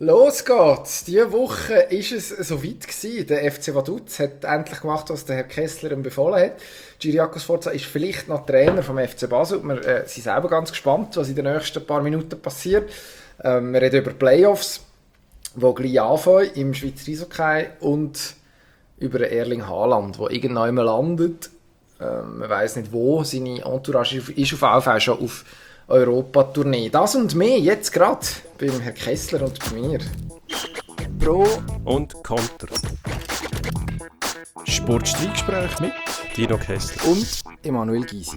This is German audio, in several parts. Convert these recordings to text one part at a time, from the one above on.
Los geht's! Diese Woche war es so weit gewesen. Der FC Vaduz hat endlich gemacht, was der Herr Kessler ihm befohlen hat. Cyriakos Forza ist vielleicht noch Trainer vom FC Basel. Wir sind selber ganz gespannt, was in den nächsten paar Minuten passiert. Wir reden über Playoffs, die gleich anfangen im Schweizer Eishockey, und über Erling Haaland, der irgendwann landet. Man weiss nicht wo. Seine Entourage ist auf jeden Fall schon auf Europa-Tournee. Das und mehr jetzt gerade beim Herrn Kessler und bei mir. Pro und Konter. Sportstreitgespräch mit Dino Kessler Und Emanuel Gysi.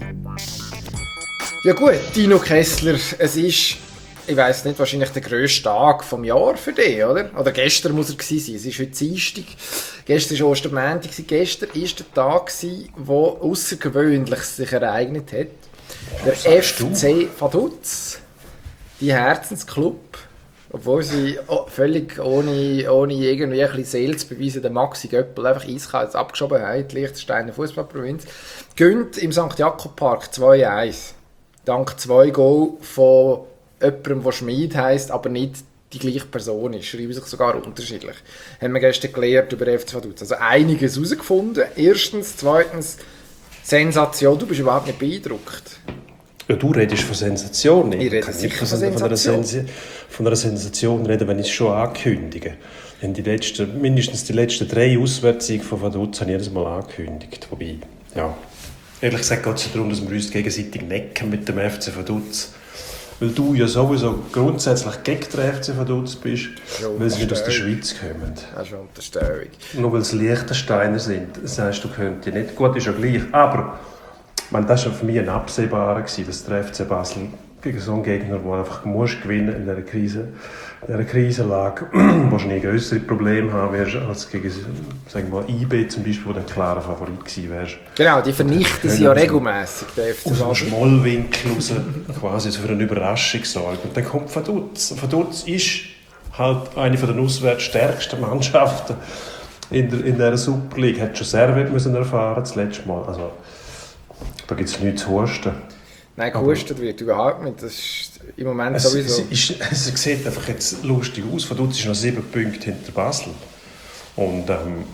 Ja gut, Dino Kessler, es ist, ich weiss nicht, wahrscheinlich der grösste Tag vom Jahr für dich, oder? Oder gestern muss er gewesen sein. Es ist heute Dienstag. Gestern war Ostermontag. Gestern war der Tag, der außergewöhnlich sich ereignet hat. Der FC Vaduz, die Herzensclub, obwohl sie völlig ohne irgendwie ein bisschen Seele zu beweisen, den Maxi Göppel einfach eiskalt abgeschoben haben, die Liechtensteiner Fußballprovinz, gönnt im St. Jakob Park 2-1. Dank 2 Goal von jemandem, der Schmid heisst, aber nicht die gleiche Person ist. Schreiben sich sogar unterschiedlich. Haben wir gestern gelernt über den FC Vaduz. Also einiges herausgefunden. Erstens, zweitens, Sensation. Du bist überhaupt nicht beeindruckt. Ja, du redest von Sensation. Ich rede sicher von Sensation. Von einer Sensation reden, wenn ich es schon ankündige. Mindestens die letzten 3 Auswärtssiege von Vaduz habe ich jedes Mal angekündigt. Wobei, ja, ehrlich gesagt geht es darum, dass wir uns gegenseitig necken mit dem FC Vaduz. Weil du ja sowieso grundsätzlich gegen den FC Vaduz bist, weil sie nicht aus der Schweiz kommen. Das ist eine Unterstellung. Nur weil sie Liechtensteiner sind. Das heisst, du könntest nicht. Gut, ist ja gleich. Aber das war für mich ein absehbarer, dass der FC Basel gegen so einen Gegner, der einfach gewinnen in dieser Krisenlage, wahrscheinlich größere Probleme haben wirst als gegen, sagen wir mal, IB zum Beispiel, wo der klare Favorit gewesen wärst. Genau, die vernichten sie ja regelmässig, der FC Basel. Aus dem dem Schmollwinkel raus quasi so für eine Überraschung sorgen. Und dann kommt Vaduz. Vaduz ist halt eine der auswärtsstärksten Mannschaften in dieser Super League. Hat schon Servet müssen erfahren das letzte Mal. Also, da gibt es nichts zu husten. Nein, gehustet wird überhaupt nicht. Das ist im Moment sowieso. Es sieht einfach jetzt lustig aus. Vaduz ist noch 7 Punkte hinter Basel. Und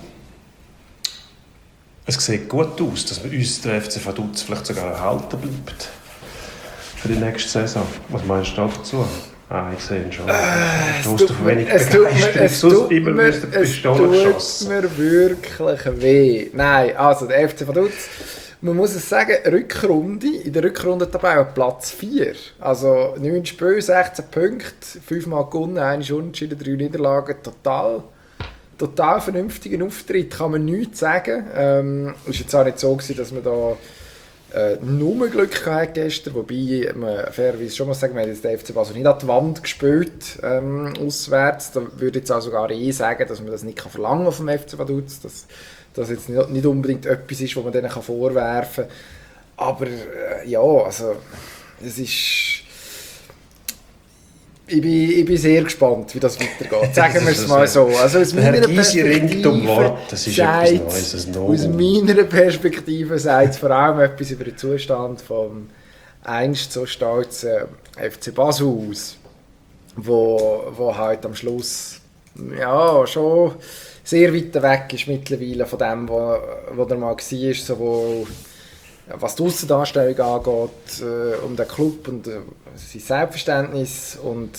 es sieht gut aus, dass wir uns der FC Vaduz vielleicht sogar erhalten bleibt. Für die nächste Saison. Was meinst du dazu? Ich sehe ihn schon. Es tut mir wirklich weh. Nein, also der FC Vaduz, man muss es sagen, in der Rückrundentabelle Platz 4. Also 9 Spiele, 16 Punkte, 5-mal gewonnen, 1 unentschieden, 3 Niederlagen. Total vernünftigen Auftritt, kann man nichts sagen. Es war jetzt auch nicht so, dass man da nur Glück hatte gestern, wobei man fairerweise schon mal sagen, wir haben jetzt den FC Basel nicht an die Wand gespielt, auswärts. Da würde ich jetzt auch sogar sagen, dass man das nicht verlangen kann vom FC Vaduz, dass das jetzt nicht unbedingt etwas ist, was man denen vorwerfen kann. Aber ja, also es ist... Ich bin sehr gespannt, wie das weitergeht. Sagen wir es mal so. Also aus meiner Perspektive sagt es vor allem etwas über den Zustand vom einst so stolzen FC Basel aus, wo halt am Schluss ja schon sehr weit weg ist mittlerweile von dem, wo er mal war, sowohl was die Aussendarstellung angeht, um den Club und sein Selbstverständnis und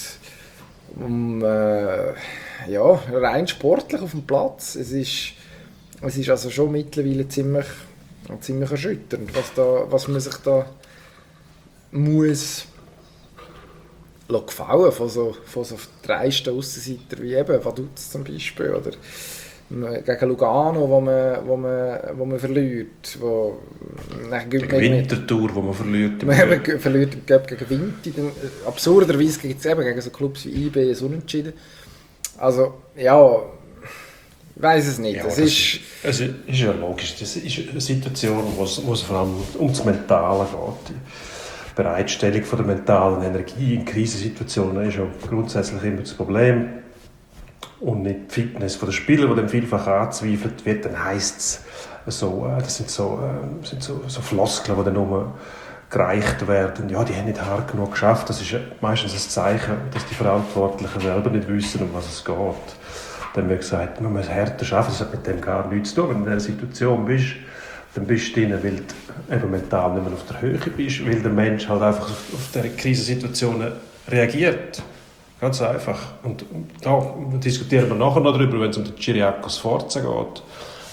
rein sportlich auf dem Platz. Es ist also schon mittlerweile ziemlich erschütternd, was man sich da muss gefallen von so dreisten Aussenseiter wie eben Vaduz zum Beispiel oder gegen Lugano, wo man verliert, gegen Winterthur, wo man verliert. Man verliert gegen Winti, absurderweise gibt es eben gegen so Clubs wie IB ein Unentschieden. Also ja, ich weiss es nicht. Ja, es ist ja logisch. Das ist eine Situation, wo es vor allem um das Mentale geht. Die Bereitstellung von der mentalen Energie in Krisensituationen ist ja grundsätzlich immer das Problem. Und nicht die Fitness der Spieler, die dann vielfach angezweifelt wird, dann heisst es so, das sind so Floskeln, die dann nur gereicht werden, ja, die haben nicht hart genug geschafft. Das ist meistens ein Zeichen, dass die Verantwortlichen selber nicht wissen, um was es geht. Dann wird gesagt, man muss härter arbeiten, das hat mit dem gar nichts zu tun. Wenn du in dieser Situation bist, dann bist du drin, weil du eben mental nicht mehr auf der Höhe bist, weil der Mensch halt einfach auf diese Krisensituationen reagiert. Ganz einfach. Und da diskutieren wir nachher noch darüber, wenn es um den Cyriakos Sforza geht.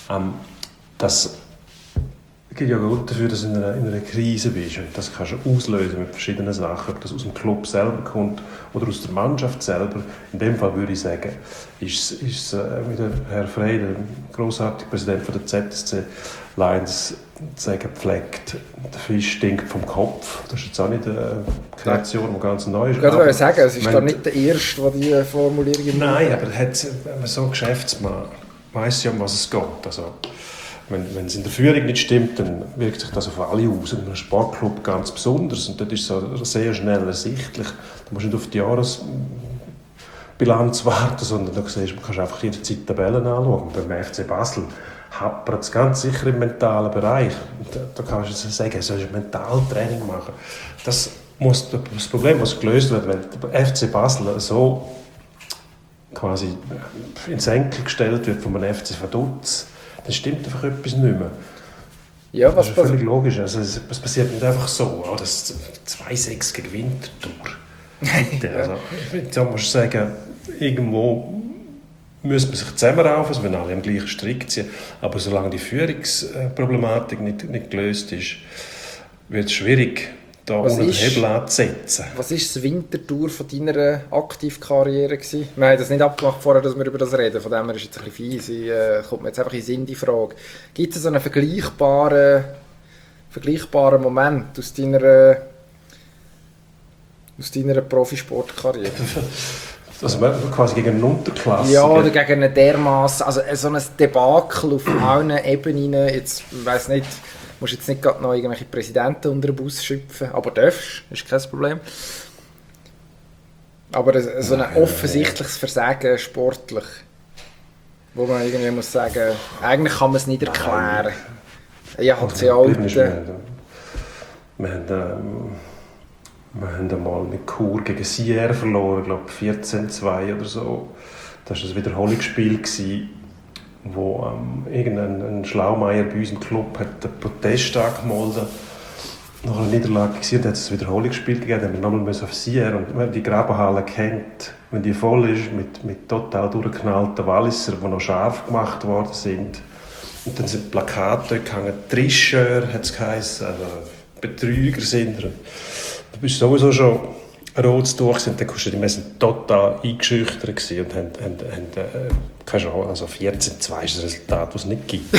Das gibt ja Grund dafür, dass du in einer Krise bist. Und das kannst du auslösen mit verschiedenen Sachen. Ob das aus dem Club selber kommt oder aus der Mannschaft selber. In dem Fall würde ich sagen, ist wie der Herr Frey, der grossartige Präsident von der ZSC Lions, sagen pflegt, der Fisch stinkt vom Kopf. Das ist jetzt auch nicht eine Kreation, die ganz neu ist. Ich würde sagen, es ist da nicht der Erste, der diese Formulierung Nein, aber wenn man so Geschäftsmann weiss ja, um was es geht. Also, wenn es in der Führung nicht stimmt, dann wirkt sich das auf alle aus. In einem Sportclub ganz besonders. Und das ist so sehr schnell ersichtlich. Du musst nicht auf die Jahresbilanz warten, sondern du kannst einfach jederzeit die Tabellen anschauen. Beim FC Basel happert es ganz sicher im mentalen Bereich. Da kannst du sagen, du sollst Mentaltraining machen. Das Problem muss gelöst werden, weil der FC Basel so quasi ins Enkel gestellt wird von einem FC Vaduz. Dann stimmt einfach etwas nicht mehr. Ja, das ist völlig logisch. Also, es passiert nicht einfach so. Oh, das 2-6 gegen Winterthur. Also, da musst du sagen, irgendwo müsste man sich zusammenraufen, also wenn alle am gleichen Strick ziehen. Aber solange die Führungsproblematik nicht gelöst ist, wird es schwierig, da unter den Hebel anzusetzen. Was war das Winterthur von deiner Aktivkarriere gewesen? Wir haben das nicht abgemacht vorher, dass wir über das reden. Von dem her ist es jetzt ein bisschen fies. Kommt mir jetzt einfach in den Sinn die Frage. Gibt es so einen vergleichbaren Moment aus deiner Profisportkarriere? Also quasi gegen eine Unterklasse? Ja, oder gegen einen dermassen, also so ein Debakel auf allen Ebenen. Jetzt, ich weiss nicht, du musst jetzt nicht gerade noch irgendwelche Präsidenten unter den Bus schüpfen, aber darfst, ist kein Problem. Aber so ein offensichtliches Versagen sportlich, wo man irgendwie muss sagen, eigentlich kann man es nicht erklären. Ja, hat sie alte. Wir haben einmal mit Chur gegen Sierre verloren, ich glaube 14-2 oder so. Das war ein Wiederholungsspiel, wo irgendein Schlaumeier bei uns im Club hat einen Protest angemeldet. Nach einer Niederlage war, hat es ein Wiederholungsspiel gegeben, dann haben wir nochmal auf Sierre. Und wer die Grabenhalle kennt, wenn die voll ist, mit total durchgeknallten Walliser, die noch scharf gemacht worden sind. Und dann sind Plakate dort gehangen, Tricheur hat es geheißen, also Betrüger sind wir. Du bist sowieso schon rot durch, und dann wir sind total eingeschüchtert gewesen und haben keine Chance. Also 14-2 ist das Resultat, das es nicht gibt.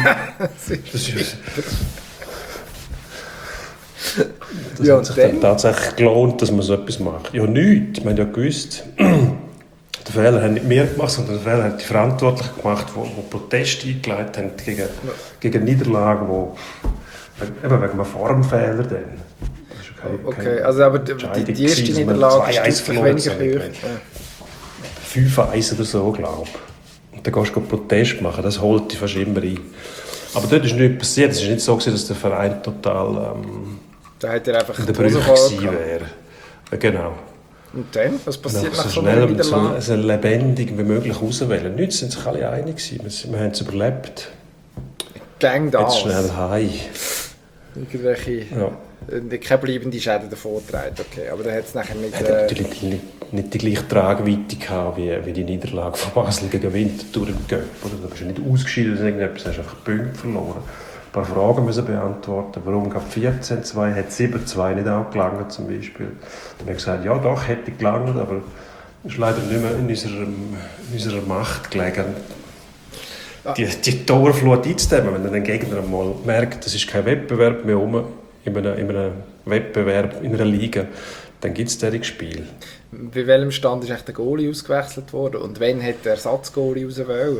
Das hat sich dann tatsächlich gelohnt, dass man so etwas macht. Ja, nichts. Wir haben ja gewusst, den Fehler haben nicht wir gemacht, sondern den Fehler haben die Verantwortlichen gemacht, die Proteste eingeleitet haben gegen Niederlagen, eben wegen einem Formfehler dann. Okay, also aber die erste Niederlage ist deutlich weniger hoch. 5-1 oder so, glaube ich. Und dann gehst du Protest machen, das holt dich fast immer ein. Aber dort ist nichts passiert. Es war nicht so, dass der Verein total da hat er einfach in der Brüche gewesen wäre. Genau. Und dann? Was passiert nach so einer Niederlage? So lebendig wie möglich auswählen. Nichts sind sich alle einig gewesen. Wir haben es überlebt. Gang das. Jetzt schnell heim. Irgendwelche... Ja. Keine bleibenden Schäden davon getragen, okay. Aber dann hat es nachher nicht... natürlich nicht die gleiche Tragweite gehabt wie die Niederlage von Basel gegen Winterthur im Cup. Da bist du nicht ausgeschieden, irgendetwas, hast einfach Punkte verloren. Ein paar Fragen müssen beantworten. Warum gab 14-2, hat 7-2 nicht auch gelangt zum Beispiel? Dann haben wir gesagt, ja doch, hätte gelangt, aber es ist leider nicht mehr in unserer Macht gelegen. Die Torflut einzudämmen, wenn dann ein Gegner mal merkt, es ist kein Wettbewerb mehr in einem Wettbewerb, in einer Liga, dann gibt es solche Spiele. Bei welchem Stand ist echt der Goalie ausgewechselt worden? Und wann hat der Ersatzgoalie raus wollen?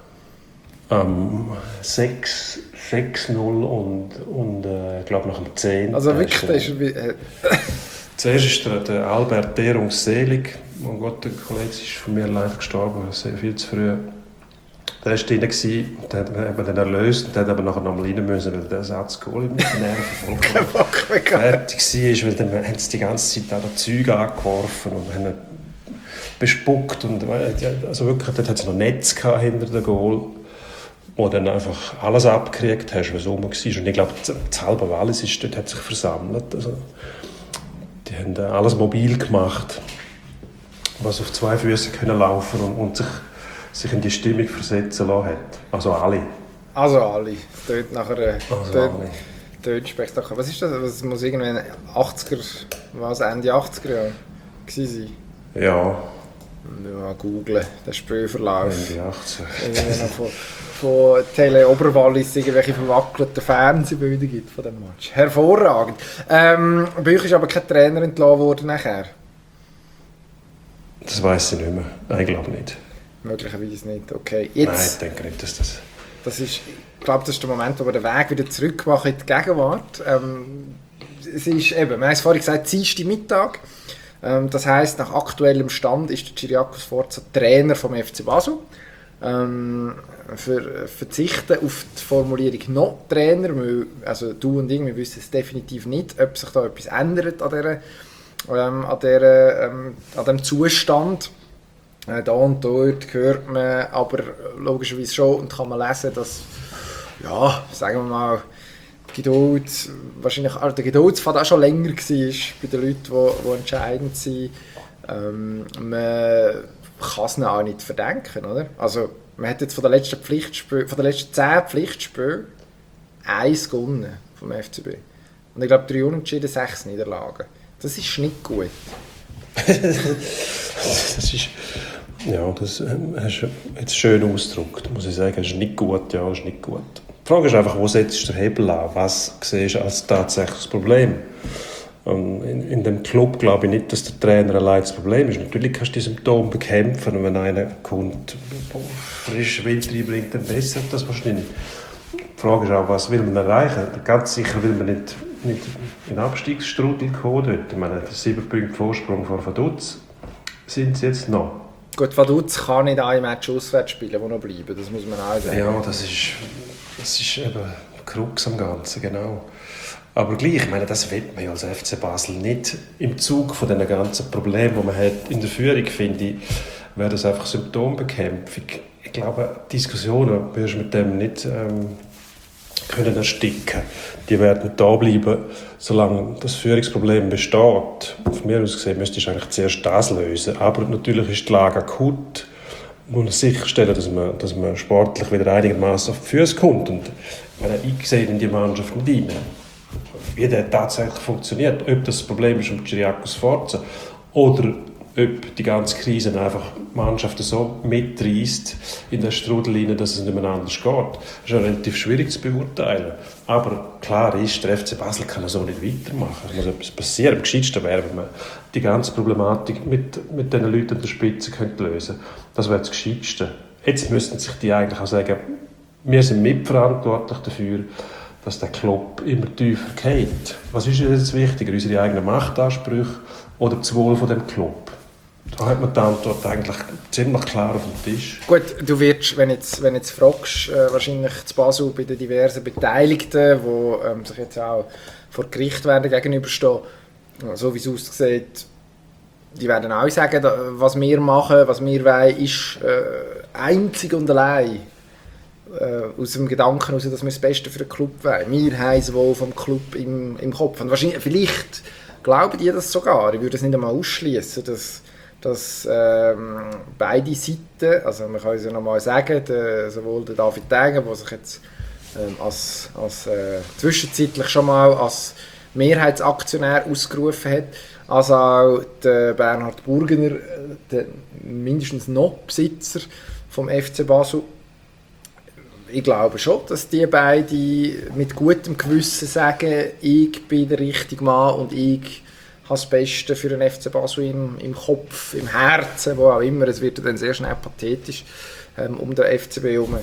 6-0 und ich glaube nach dem 10. Also wirklich, zuerst ist der Albert Dehrungsselig, mein Gott, der Kollege ist von mir leider gestorben, sehr viel zu früh. Der war drin, und den hat man dann erlöst und hat aber nachher nochmal rein müssen, weil der Ersatzgoalie mit den Nerven voll fertig war, weil dann haben sie die ganze Zeit auch das Zeug angeworfen und haben bespuckt und also wirklich, dort hat es noch Netz hinter dem Goal, wo dann einfach alles abgekriegt hast, was rum war. Und ich glaube, das halbe Wallis dort hat sich versammelt. Also, die haben alles mobil gemacht, was auf 2 Füßen können laufen und sich in die Stimmung versetzen lassen hat. Also alle. Also alle. Das tönt nachher... alle. Tönt spektakulär. Was ist das? Das muss irgendwann 80er, was, Ende 80er Jahre gewesen sein? Ja. Mal googlen, den Spielverlauf. Ende 18. Von Tele Oberwallis irgendwelche verwackelten Fernsehbilder gibt von dem Match. Hervorragend. Bei euch ist aber kein Trainer entlassen worden nachher? Das weiss ich nicht mehr. Ich glaube nicht. Möglicherweise nicht. Okay. Jetzt, nein, ich denke nicht, dass das... Ich glaube, das ist der Moment, wo wir den Weg wieder zurück machen in die Gegenwart. Es ist eben, wir haben es vorhin gesagt, Dienstagmittag. Das heisst, nach aktuellem Stand ist der Cyriakos Forza Trainer vom FC Basel. Verzichten auf die Formulierung «noch Trainer», also du und ich, wir wissen es definitiv nicht, ob sich da etwas ändert an diesem Zustand. Da und dort hört man aber logischerweise schon und kann man lesen, dass, ja, sagen wir mal, Geduld, wahrscheinlich der Geduldsfaden auch schon länger war bei den Leuten, die entscheidend sind. Man kann es ihnen auch nicht verdenken, oder? Also, man hat jetzt von den letzten 10 Pflichtspielen 1 gewonnen vom FCB. Und ich glaube, 3 Unentschieden, 6 Niederlagen. Das ist nicht gut. das ist... Ja, das hast du jetzt schön ausgedrückt, muss ich sagen. Es ist nicht gut, ja, es ist nicht gut. Die Frage ist einfach, wo setzt du den Hebel an? Was siehst du als tatsächliches Problem? In dem Club glaube ich nicht, dass der Trainer allein das Problem ist. Natürlich kannst du die Symptome bekämpfen und wenn einer kommt, frisch Wind reinbringt, dann bessert das wahrscheinlich. Die Frage ist auch, was will man erreichen? Ganz sicher will man nicht in den Abstiegsstrudel kommen dort. Ich meine, 7 Punkte Vorsprung vor Vaduz sind sie jetzt noch. Gut, Vaduz kann nicht ein Match auswärts spielen, die noch bleiben, das muss man auch sagen. Ja, das ist eben die Krux am Ganzen, genau. Aber gleich, ich meine, das will man ja als FC Basel nicht. Im Zug von diesen ganzen Problemen, die man hat in der Führung, finde ich, wäre das einfach Symptombekämpfung. Ich glaube, Diskussionen wirst du mit dem nicht können ersticken. Die werden da bleiben, solange das Führungsproblem besteht. Von mir aus gesehen müsste ich eigentlich zuerst das lösen. Aber natürlich ist die Lage akut. Man muss sicherstellen, dass man sportlich wieder einigermaßen auf die Füße kommt. Und ich sehe in die Mannschaft nicht rein, wie der tatsächlich funktioniert. Ob das Problem ist um Cyriakos Forza oder ob die ganze Krise einfach Mannschaften so mitreißt in den Strudel rein, dass es nicht mehr anders geht. Das ist ja relativ schwierig zu beurteilen. Aber klar ist, der FC Basel kann so nicht weitermachen. Es muss etwas passieren. Am gescheitsten wäre, wenn man die ganze Problematik mit den Leuten an der Spitze lösen könnte. Das wäre das Gescheitste. Jetzt müssten sich die eigentlich auch sagen, wir sind mitverantwortlich dafür, dass der Club immer tiefer geht. Was ist jetzt wichtiger, unsere eigenen Machtansprüche oder das Wohl von dem Club? Da hat man die Antwort eigentlich ziemlich klar auf dem Tisch. Gut, du wirst, wenn jetzt fragst, wahrscheinlich zu Basel bei den diversen Beteiligten, die sich jetzt auch vor Gericht werden gegenüberstehen, so wie es aussieht, die werden auch sagen, was wir machen, was wir wollen, ist einzig und allein aus dem Gedanken heraus, dass wir das Beste für den Club wollen. Wir haben es wohl vom Club im Kopf. Und wahrscheinlich, vielleicht glauben die das sogar. Ich würde es nicht einmal ausschließen, dass beide Seiten, also man kann es ja nochmal sagen, sowohl der David Degen, der sich jetzt zwischenzeitlich schon mal als Mehrheitsaktionär ausgerufen hat, als auch der Bernhard Burgener, der mindestens noch Besitzer vom FC Basel. Ich glaube schon, dass die beiden mit gutem Gewissen sagen, ich bin der richtige Mann und ich habe das Beste für den FC Basel im Kopf, im Herzen, wo auch immer. Es wird dann sehr schnell pathetisch um den FCB herum.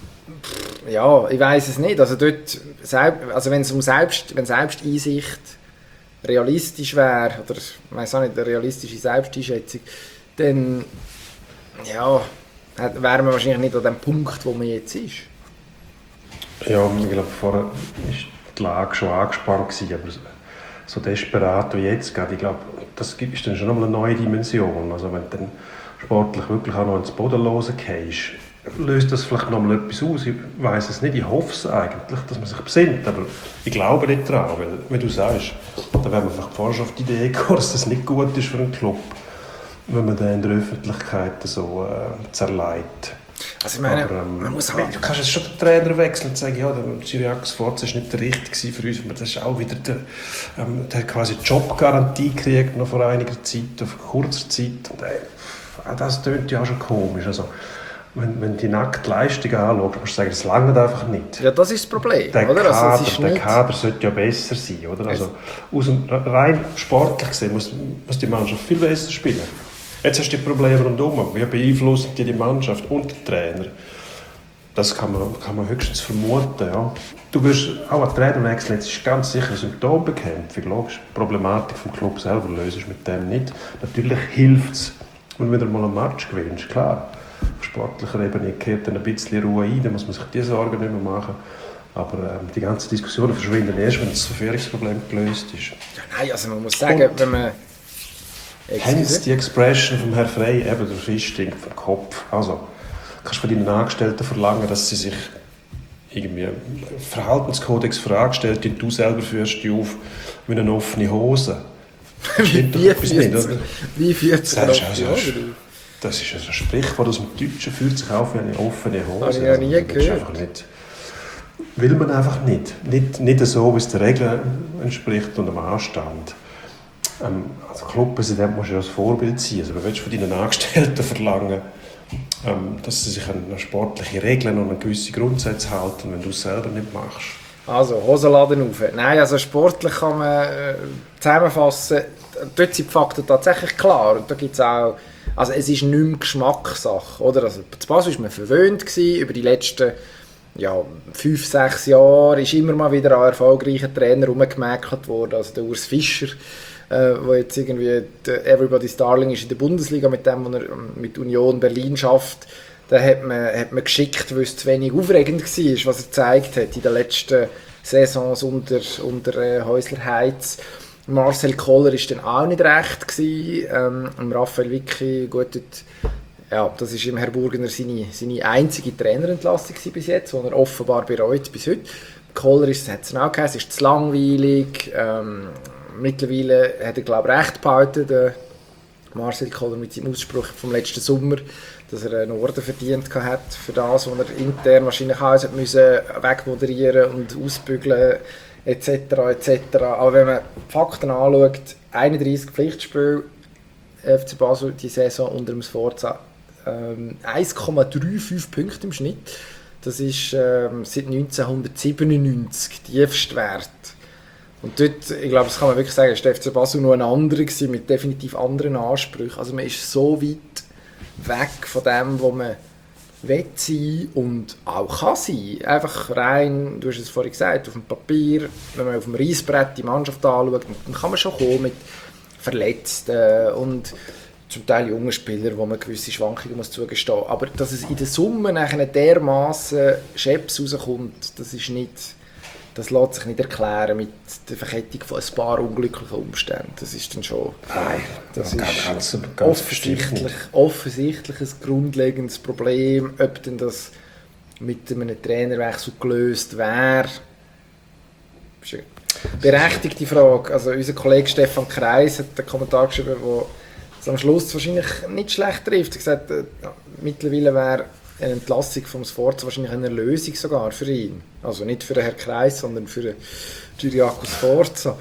Ja, ich weiß es nicht. Also dort, also wenn Selbsteinsicht realistisch wäre, oder ich weiss auch nicht, eine realistische Selbsteinschätzung, dann ja, wären wir wahrscheinlich nicht an dem Punkt, wo man jetzt ist. Ja, ich glaube, vorher war die Lage schon angespannt gewesen, aber so desperat wie jetzt geht, ich glaube, das ist dann schon nochmal eine neue Dimension. Also wenn du dann sportlich wirklich auch noch ins Bodenlose gehst, löst das vielleicht nochmal etwas aus. Ich weiss es nicht, ich hoffe es eigentlich, dass man sich besinnt, aber ich glaube nicht daran, weil, wie du sagst, da wäre man vielleicht vorher schon auf die Idee gekommen, dass das nicht gut ist für einen Club, wenn man den in der Öffentlichkeit so zerleiht. Also ich meine, aber, man muss halt... Du kannst jetzt schon den Trainer wechseln und sagen, ja, der Cyriakus Sforza war nicht der Richtige für uns. Das ist auch wieder der hat quasi Jobgarantie gekriegt, noch vor einiger Zeit, auf kurzer Zeit. Und, das tönt ja auch schon komisch. Also, wenn du die nackte Leistung anschaust, musst du sagen, das langt einfach nicht. Ja, das ist das Problem, Der oder? Kader, Also, es ist der Kader sollte ja besser sein, oder? Also, rein sportlich gesehen muss die Mannschaft viel besser spielen. Jetzt hast du die Probleme rundherum. Wie beeinflussen die Mannschaft und den Trainer? Das kann man höchstens vermuten. Ja. Du wirst auch einen Trainerwechsel, jetzt ist ganz sicher eine Symptombekämpfung. Logisch, die Problematik vom Club selber löst es mit dem nicht. Natürlich hilft es, wenn du wieder mal einen Match gewinnst, klar. Auf sportlicher Ebene kehrt dann ein bisschen Ruhe ein, dann muss man sich diese Sorgen nicht mehr machen. Aber die ganzen Diskussionen verschwinden erst, wenn das Verführungsproblem gelöst ist. Ja, nein, also man muss sagen, wenn man... Hence die Expression vom Herrn Frey, eben der Fisch stinkt vom Kopf. Also, kannst du von deinen Angestellten verlangen, dass sie sich irgendwie einen Verhaltenskodex für Angestellte und du selber führst die auf mit einer offenen Hose. Wie führt sich das ist ein Sprichwort aus dem Deutschen, fühlt sich auf wie eine offene Hose. Habe ich ja nie gehört. Will man einfach nicht. Nicht so, wie es der Regel entspricht und dem Anstand. Als Clubpräsident musst du ja als Vorbild sein. Also, du willst von deinen Angestellten verlangen, dass sie sich an sportliche Regeln und an gewisse Grundsätze halten, wenn du es selber nicht machst. Also, Hosenladen auf. Nein, also sportlich kann man zusammenfassen, dort sind die Fakten tatsächlich klar. Und da gibt's auch, also es ist nicht mehr Geschmackssache, oder? Also, zu Basel war man verwöhnt gewesen, über die letzten 5-6 Jahre ist immer mal wieder an erfolgreichen Trainer rumgemäkelt worden. Also der Urs Fischer, wo jetzt irgendwie der Everybody's Darling ist in der Bundesliga mit dem, was er mit Union Berlin schafft. Da hat man geschickt, weil es zu wenig aufregend war, was er gezeigt hat in den letzten Saisons unter Häusler Heitz. Marcel Koller war dann auch nicht recht gewesen. Raphael Vicky, gut, ja, das ist im Herr Burgener seine einzige Trainerentlassung bis jetzt, die er offenbar bereut bis heute. Koller hat es auch geheißen, ist zu langweilig. Mittlerweile hat er, glaube ich, recht behalten, der Marcel Koller mit seinem Ausspruch vom letzten Sommer, dass er einen Orden verdient hat für das, was er intern wahrscheinlich auch wegmoderieren und ausbügeln etc. etc. Aber wenn man die Fakten anschaut, 31 Pflichtspiele FC Basel die Saison unter dem Sforza, 1,35 Punkte im Schnitt. Das ist seit 1997 tiefster Wert. Und dort, ich glaube, das kann man wirklich sagen, ist der FC Basel nur ein anderer gewesen, mit definitiv anderen Ansprüchen. Also man ist so weit weg von dem, wo man will sein und auch kann sein. Einfach rein, du hast es vorhin gesagt, auf dem Papier, wenn man auf dem Reissbrett die Mannschaft anschaut, dann kann man schon kommen mit Verletzten und zum Teil jungen Spieler, wo man gewisse Schwankungen muss zugestehen muss. Aber dass es in der Summe nachher dermassen Scheps rauskommt, das lässt sich nicht erklären mit der Verkettung von ein paar unglücklichen Umständen. Das ist dann schon... Nein, das ist ganz offensichtlich ein grundlegendes Problem. Ob denn das mit einem Trainerwechsel gelöst wäre, ist eine berechtigte Frage. Also unser Kollege Stefan Kreis hat einen Kommentar geschrieben, der es am Schluss wahrscheinlich nicht schlecht trifft. Er hat gesagt, mittlerweile wäre eine Entlassung vom Sforza wahrscheinlich eine Lösung sogar für ihn. Also nicht für den Herrn Kreis, sondern für den Cyriakus Sforza.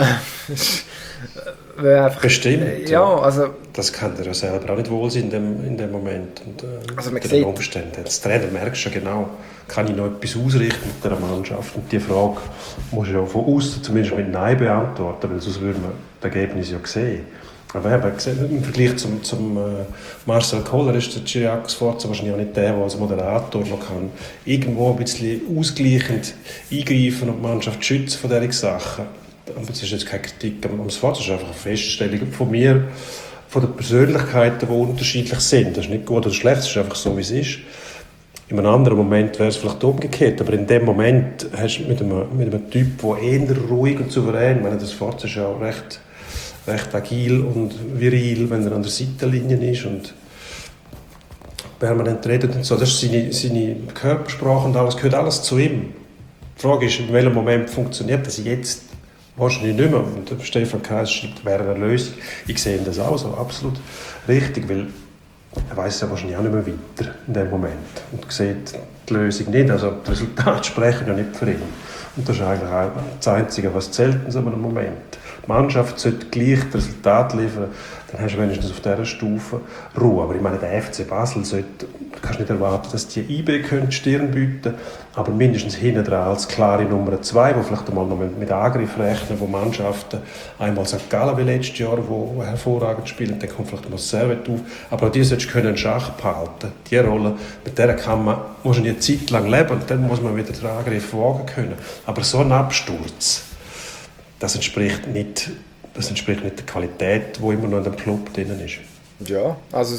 Bestimmt. Ja, also, das kann er ja selber auch nicht wohl sein in dem Moment. Und, also man den sieht, Umständen. Als Trainer merkst du ja genau, kann ich noch etwas ausrichten mit dieser Mannschaft. Und die Frage muss ja von außen zumindest mit Nein beantworten, weil sonst würde man das Ergebnis ja sehen. Aber im Vergleich zum Marcel Koller ist der Cyriakus Sforza wahrscheinlich auch nicht der als Moderator noch kann irgendwo ein bisschen ausgleichend eingreifen und die Mannschaft schützen von solchen Sachen. Aber das ist jetzt keine Kritik am Sforza, das ist einfach eine Feststellung von mir. von den Persönlichkeiten, die unterschiedlich sind. Das ist nicht gut oder schlecht, es ist einfach so, wie es ist. In einem anderen Moment wäre es vielleicht umgekehrt, aber in dem Moment hast du mit einem Typ, der eher ruhig und souverän, ich meine, das Forza ist ja auch recht agil und viril, wenn er an der Seitenlinie ist und permanent redet und so. Das ist seine Körpersprache und alles, gehört alles zu ihm. Die Frage ist, in welchem Moment funktioniert das jetzt? Wahrscheinlich nicht mehr. Und Stefan Kais schreibt, wäre eine Lösung. Ich sehe das auch so, absolut richtig, weil er weiß ja wahrscheinlich auch nicht mehr weiter in dem Moment und sieht die Lösung nicht. Also die Resultate sprechen ja nicht für ihn. Und das ist eigentlich auch das Einzige, was zählt in so einem Moment. Die Mannschaft sollte gleich das Resultat liefern, dann hast du wenigstens auf dieser Stufe Ruhe. Aber ich meine, der FC Basel du kannst nicht erwarten, dass die IB die Stirn bieten, aber mindestens hinten dran als klare Nummer 2, wo vielleicht einmal noch mit Angriff rechnen, wo Mannschaften, einmal St. Gallen wie letztes Jahr, wo hervorragend spielen, dann kommt vielleicht mal Servet auf, aber auch die solltest du in Schach behalten. Die Rolle, mit der muss man eine Zeit lang leben und dann muss man wieder den Angriff wagen können. Aber so ein Absturz, das entspricht nicht der Qualität, die immer noch in dem Club drin ist. Ja, also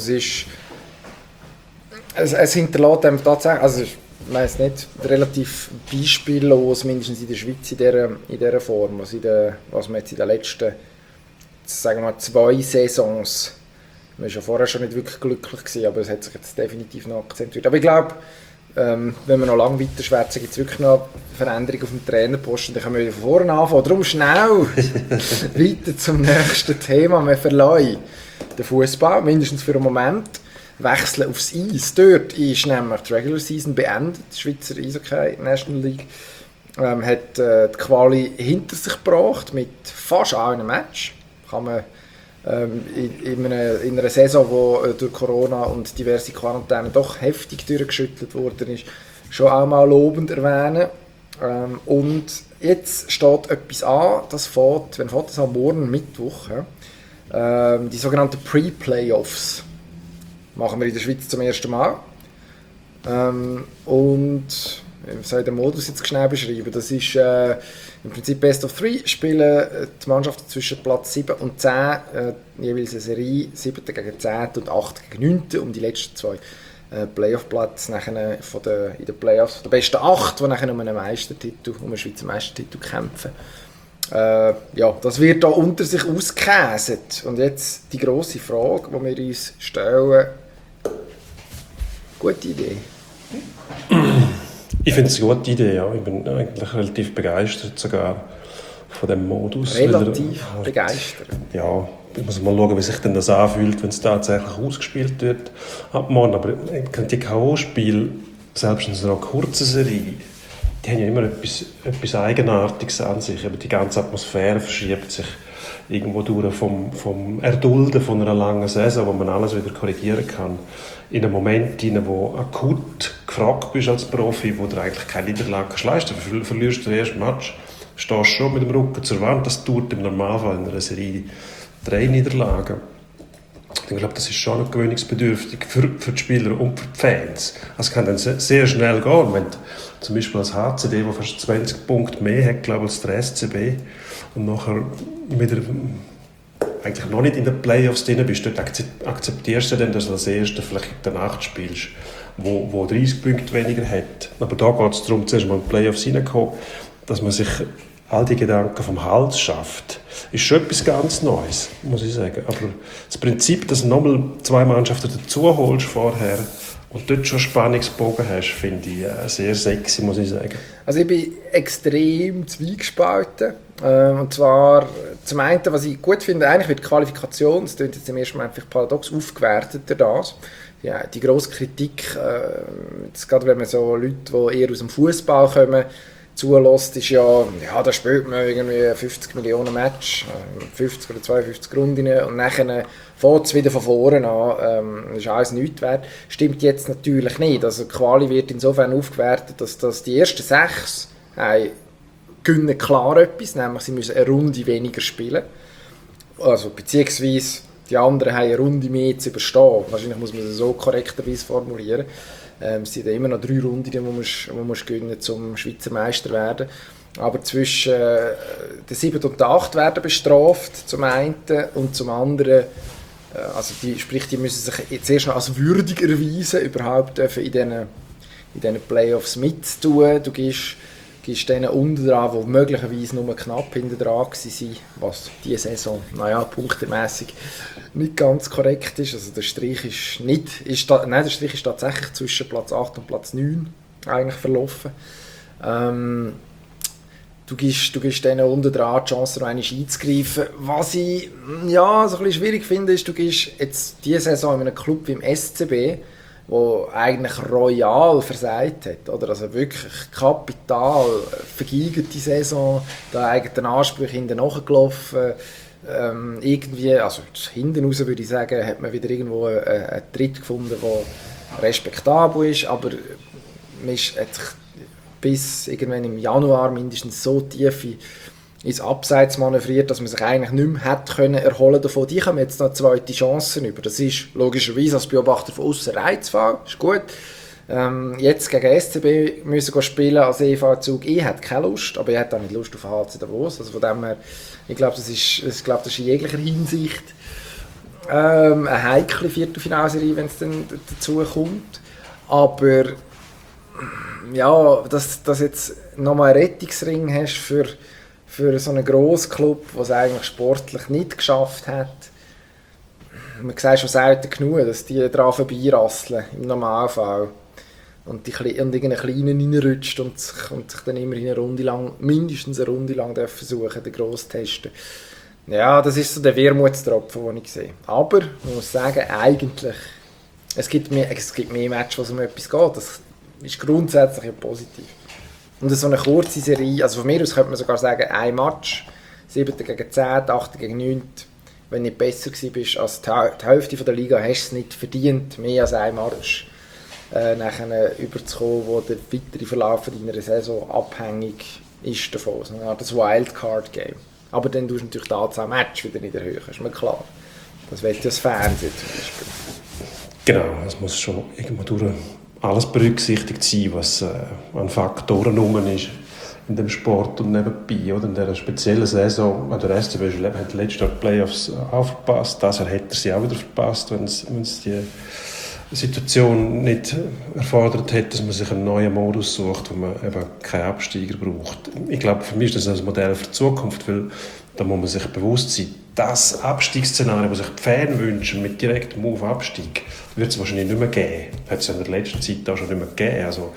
es hinterlässt einem tatsächlich, also ich weiss nicht, relativ beispiellos, mindestens in der Schweiz in dieser Form, also was man jetzt in den letzten, sagen wir mal, 2 Saisons, man war ja vorher schon nicht wirklich glücklich gewesen, aber es hat sich jetzt definitiv noch akzentuiert. Aber ich glaube, wenn wir noch lange weiter schwätzen, gibt es wirklich noch Veränderungen auf dem Trainerposten, dann können wir wieder von vorne anfangen. Darum schnell weiter zum nächsten Thema. Wir verleihen den Fußball, mindestens für einen Moment, wechseln aufs Eis. Dort ist nämlich die Regular Season beendet, die Schweizer Eishockey National League hat die Quali hinter sich gebracht mit fast allen Match. Kann man in einer Saison, die durch Corona und diverse Quarantäne doch heftig durchgeschüttelt worden ist, schon auch mal lobend erwähnen. Und jetzt steht etwas an, wann fängt das an? Morgen Mittwoch. Ja? Die sogenannten Pre-Playoffs machen wir in der Schweiz zum ersten Mal. Und wie soll ich den Modus jetzt schnell beschreiben? Das ist im Prinzip Best of 3, spielen die Mannschaften zwischen Platz 7 und 10, jeweils eine Serie 7. gegen 10. und 8. gegen 9. um die letzten 2 Playoff-Plätze in den Playoffs der besten 8, die nachher um einen Schweizer Meistertitel kämpfen. Ja, das wird da unter sich ausgekäset. Und jetzt die grosse Frage, die wir uns stellen. Gute Idee. Ich finde es eine gute Idee, ja. Ich bin eigentlich relativ begeistert sogar von dem Modus. Relativ begeistert? Ja, ich muss mal schauen, wie sich denn das anfühlt, wenn es tatsächlich ausgespielt wird ab morgen. Aber die K.O.-Spiele, selbst in so einer kurzen Serie, die haben ja immer etwas Eigenartiges an sich. Aber die ganze Atmosphäre verschiebt sich irgendwo durch vom Erdulden von einer langen Saison, wo man alles wieder korrigieren kann, in einen Moment hinein, wo akut gefragt bist als Profi, wo du eigentlich keine Niederlage leisten kannst. Verlierst du den ersten Match, stehst schon mit dem Rücken zur Wand. Das tut im Normalfall in einer Serie 3 Niederlagen. Ich glaube, das ist schon noch gewöhnungsbedürftig für die Spieler und für die Fans. Es kann dann sehr schnell gehen, wenn zum Beispiel als HCD, der fast 20 Punkte mehr hat, glaube ich, als der SCB, und nachher wieder eigentlich noch nicht in den Playoffs drin bist, dort akzeptierst du dann, dass du als Erster vielleicht danach spielst, wo 30 Punkte weniger hat. Aber da geht es darum, zuerst mal in die Playoffs reinzukommen, dass man sich all die Gedanken vom Hals schafft. Ist schon etwas ganz Neues, muss ich sagen. Aber das Prinzip, dass du nochmal 2 Mannschaften dazu holst vorher und dort schon Spannungsbogen hast, finde ich sehr sexy, muss ich sagen. Also ich bin extrem zwiegespalten. Und zwar zum einen, was ich gut finde, eigentlich wird die Qualifikation, das klingt jetzt im ersten Moment vielleicht paradox, aufgewertet durch das. Ja, die grosse Kritik, jetzt gerade wenn man so Leute, die eher aus dem Fußball kommen, zulässt, ist ja, da spielt man irgendwie 50 Millionen Match, 50 oder 52 Runden und nachher fängt es wieder von vorne an, ist alles nichts wert. Stimmt jetzt natürlich nicht. Also die Quali wird insofern aufgewertet, dass die ersten 6 gewinnen klar etwas, nämlich sie müssen eine Runde weniger spielen. Also beziehungsweise die anderen haben eine Runde mehr zu überstehen. Wahrscheinlich muss man es so korrekterweise formulieren. Es sind immer noch 3 Runden, die man muss gewinnen muss, um Schweizer Meister zu werden. Aber zwischen der 7 und der 8 werden bestraft, zum einen, und zum anderen Also die müssen sich zuerst noch als würdig erweisen, überhaupt dürfen in diesen Playoffs mitzutun. Du gibst denen unten dran, die möglicherweise nur knapp hinten dran waren, was diese Saison, punktemässig nicht ganz korrekt ist. Also der Strich der Strich ist tatsächlich zwischen Platz 8 und Platz 9 eigentlich verlaufen. Du gibst denen unten dran die Chance, noch einmal einzugreifen. Was ich so ein bisschen schwierig finde, ist, du gibst jetzt diese Saison in einem Club wie im SCB, der eigentlich royal versagt hat, oder? Also wirklich kapital vergeigerte Saison, da eigenen Ansprüche hinten nachgelaufen. Irgendwie, also hinten raus würde ich sagen, hat man wieder irgendwo einen Tritt gefunden, der respektabel ist, aber man hat sich bis irgendwann im Januar mindestens so tief ins Abseits manövriert, dass man sich eigentlich nicht mehr hätte können erholen davon. Die haben jetzt noch zweite Chancen über. Das ist logischerweise als Beobachter von außen reizvoll, ist gut. Jetzt gegen SCB müssen spielen als EV-Zug. Ich hätte keine Lust, aber ich hätte auch nicht Lust auf HC Davos. Also von dem her, ich glaube, das ist in jeglicher Hinsicht eine heikle Viertelfinalserie, wenn es dann dazu kommt. Aber ja, dass jetzt nochmal einen Rettungsring hast für so einen grossen Club, der es eigentlich sportlich nicht geschafft hat. Man sieht schon selten genug, dass die daran vorbeirasseln im Normalfall. Und irgendeinen Kleinen reinrutscht und sich dann immerhin mindestens eine Runde lang versuchen, den Gross zu testen. Ja, das ist so der Wermutstropfen, den ich sehe. Aber man muss sagen, eigentlich, es gibt mehr Matches, wo es um etwas geht. Das ist grundsätzlich ja positiv. Und so eine kurze Serie, also von mir aus könnte man sogar sagen, ein Match, 7. gegen 10, 8. gegen 9. Wenn du nicht besser bist als die Hälfte der Liga, hast du es nicht verdient, mehr als ein Match nachher überzukommen, wo der weitere Verlauf deiner Saison abhängig ist davon. So eine Art Wildcard-Game. Aber dann tust du natürlich die Anzahl Match wieder nicht erhöhen, ist mir klar. Das will ja das Fernsehen zum Beispiel. Genau, es muss schon irgendwo durch alles berücksichtigt sein, was an Faktoren rum ist in dem Sport und nebenbei. Oder in dieser speziellen Saison, der SCB hat letztes Jahr die Playoffs aufgepasst, das Jahr hätte er sie auch wieder verpasst, wenn es die Situation nicht erfordert hätte, dass man sich einen neuen Modus sucht, wo man eben keinen Absteiger braucht. Ich glaube, für mich ist das ein Modell für die Zukunft, weil da muss man sich bewusst sein, das Abstiegsszenario, das sich die Fans wünschen, mit direktem Auf-Abstieg, wird es wahrscheinlich nicht mehr geben. Hat es ja in der letzten Zeit auch schon nicht mehr gegeben. Also,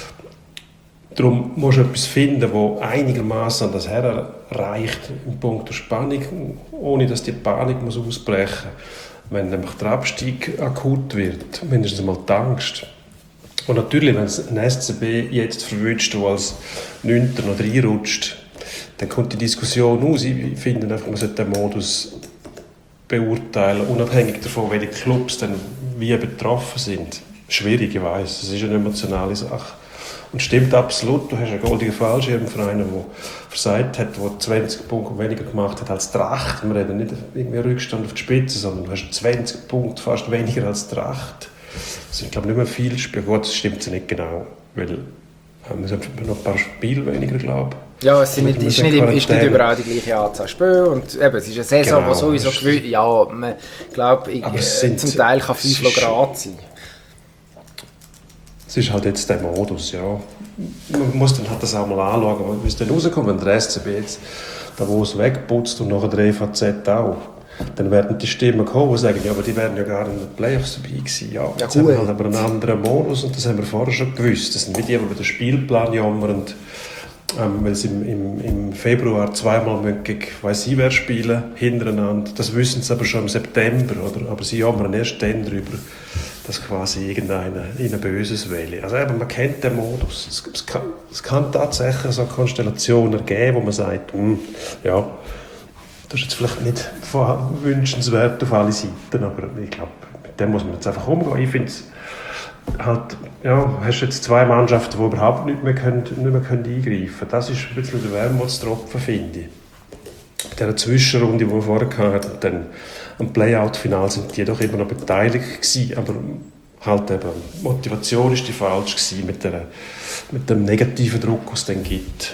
darum musst du etwas finden, das einigermaßen an das herreicht in puncto Spannung, ohne dass die Panik muss ausbrechen muss. Wenn nämlich der Abstieg akut wird, mindestens mal die Angst. Und natürlich, wenn es ein SCB jetzt verwünscht, der als 9. noch reinrutscht, dann kommt die Diskussion aus. Ich finde einfach, man sollte den Modus beurteilen, unabhängig davon, welche Clubs dann wie betroffen sind. Schwierig, ich weiss, es ist eine emotionale Sache. Und stimmt absolut, du hast einen goldenen Fallschirmverein, der versagt hat, der 20 Punkte weniger gemacht hat als Tracht. Wir reden nicht irgendwie Rückstand auf die Spitze, sondern du hast 20 Punkte fast weniger als Tracht. Das sind, glaube ich, nicht mehr viele Spiele. Gut, das stimmt ja nicht genau, weil wir sind noch ein paar Spiele weniger, glaube ich. Ja, es ist nicht überall die gleiche Anzahl Spiele und eben, es ist eine Saison, die sowieso gewöhnt, ja, man glaubt, zum Teil kann 5 Grad sein. Es ist halt jetzt der Modus, ja. Man muss dann halt das auch mal anschauen, wie es dann rauskommt, wenn der SCB jetzt Davos wegputzt und nachher der EVZ auch. Dann werden die Stimmen kommen, die sagen, ja, aber die wären ja gar in den Playoffs dabei gewesen. Ja, jetzt haben wir halt aber einen anderen Modus und das haben wir vorher schon gewusst. Das sind wie die, die den Spielplan jammern, weil sie im Februar zweimal gegen weiss ich wer spielen, hintereinander. Das wissen sie aber schon im September, oder? Aber sie jammern erst dann darüber, dass quasi irgendeiner ihnen Böses will. Also eben, man kennt den Modus. Es kann tatsächlich so Konstellationen geben, wo man sagt, ja, das ist jetzt vielleicht nicht wünschenswert auf alle Seiten, aber ich glaube, mit dem muss man jetzt einfach umgehen. Ich finde es halt, ja, hast jetzt zwei Mannschaften, die überhaupt nicht mehr eingreifen können. Das ist ein bisschen der Wermutstropfen, finde ich. In dieser Zwischenrunde, die wir vorher hatten, und dann am Playout-Final sind die doch immer noch beteiligt gewesen, aber halt eben, die Motivation war die falsch gewesen mit dem negativen Druck, den es dann gibt.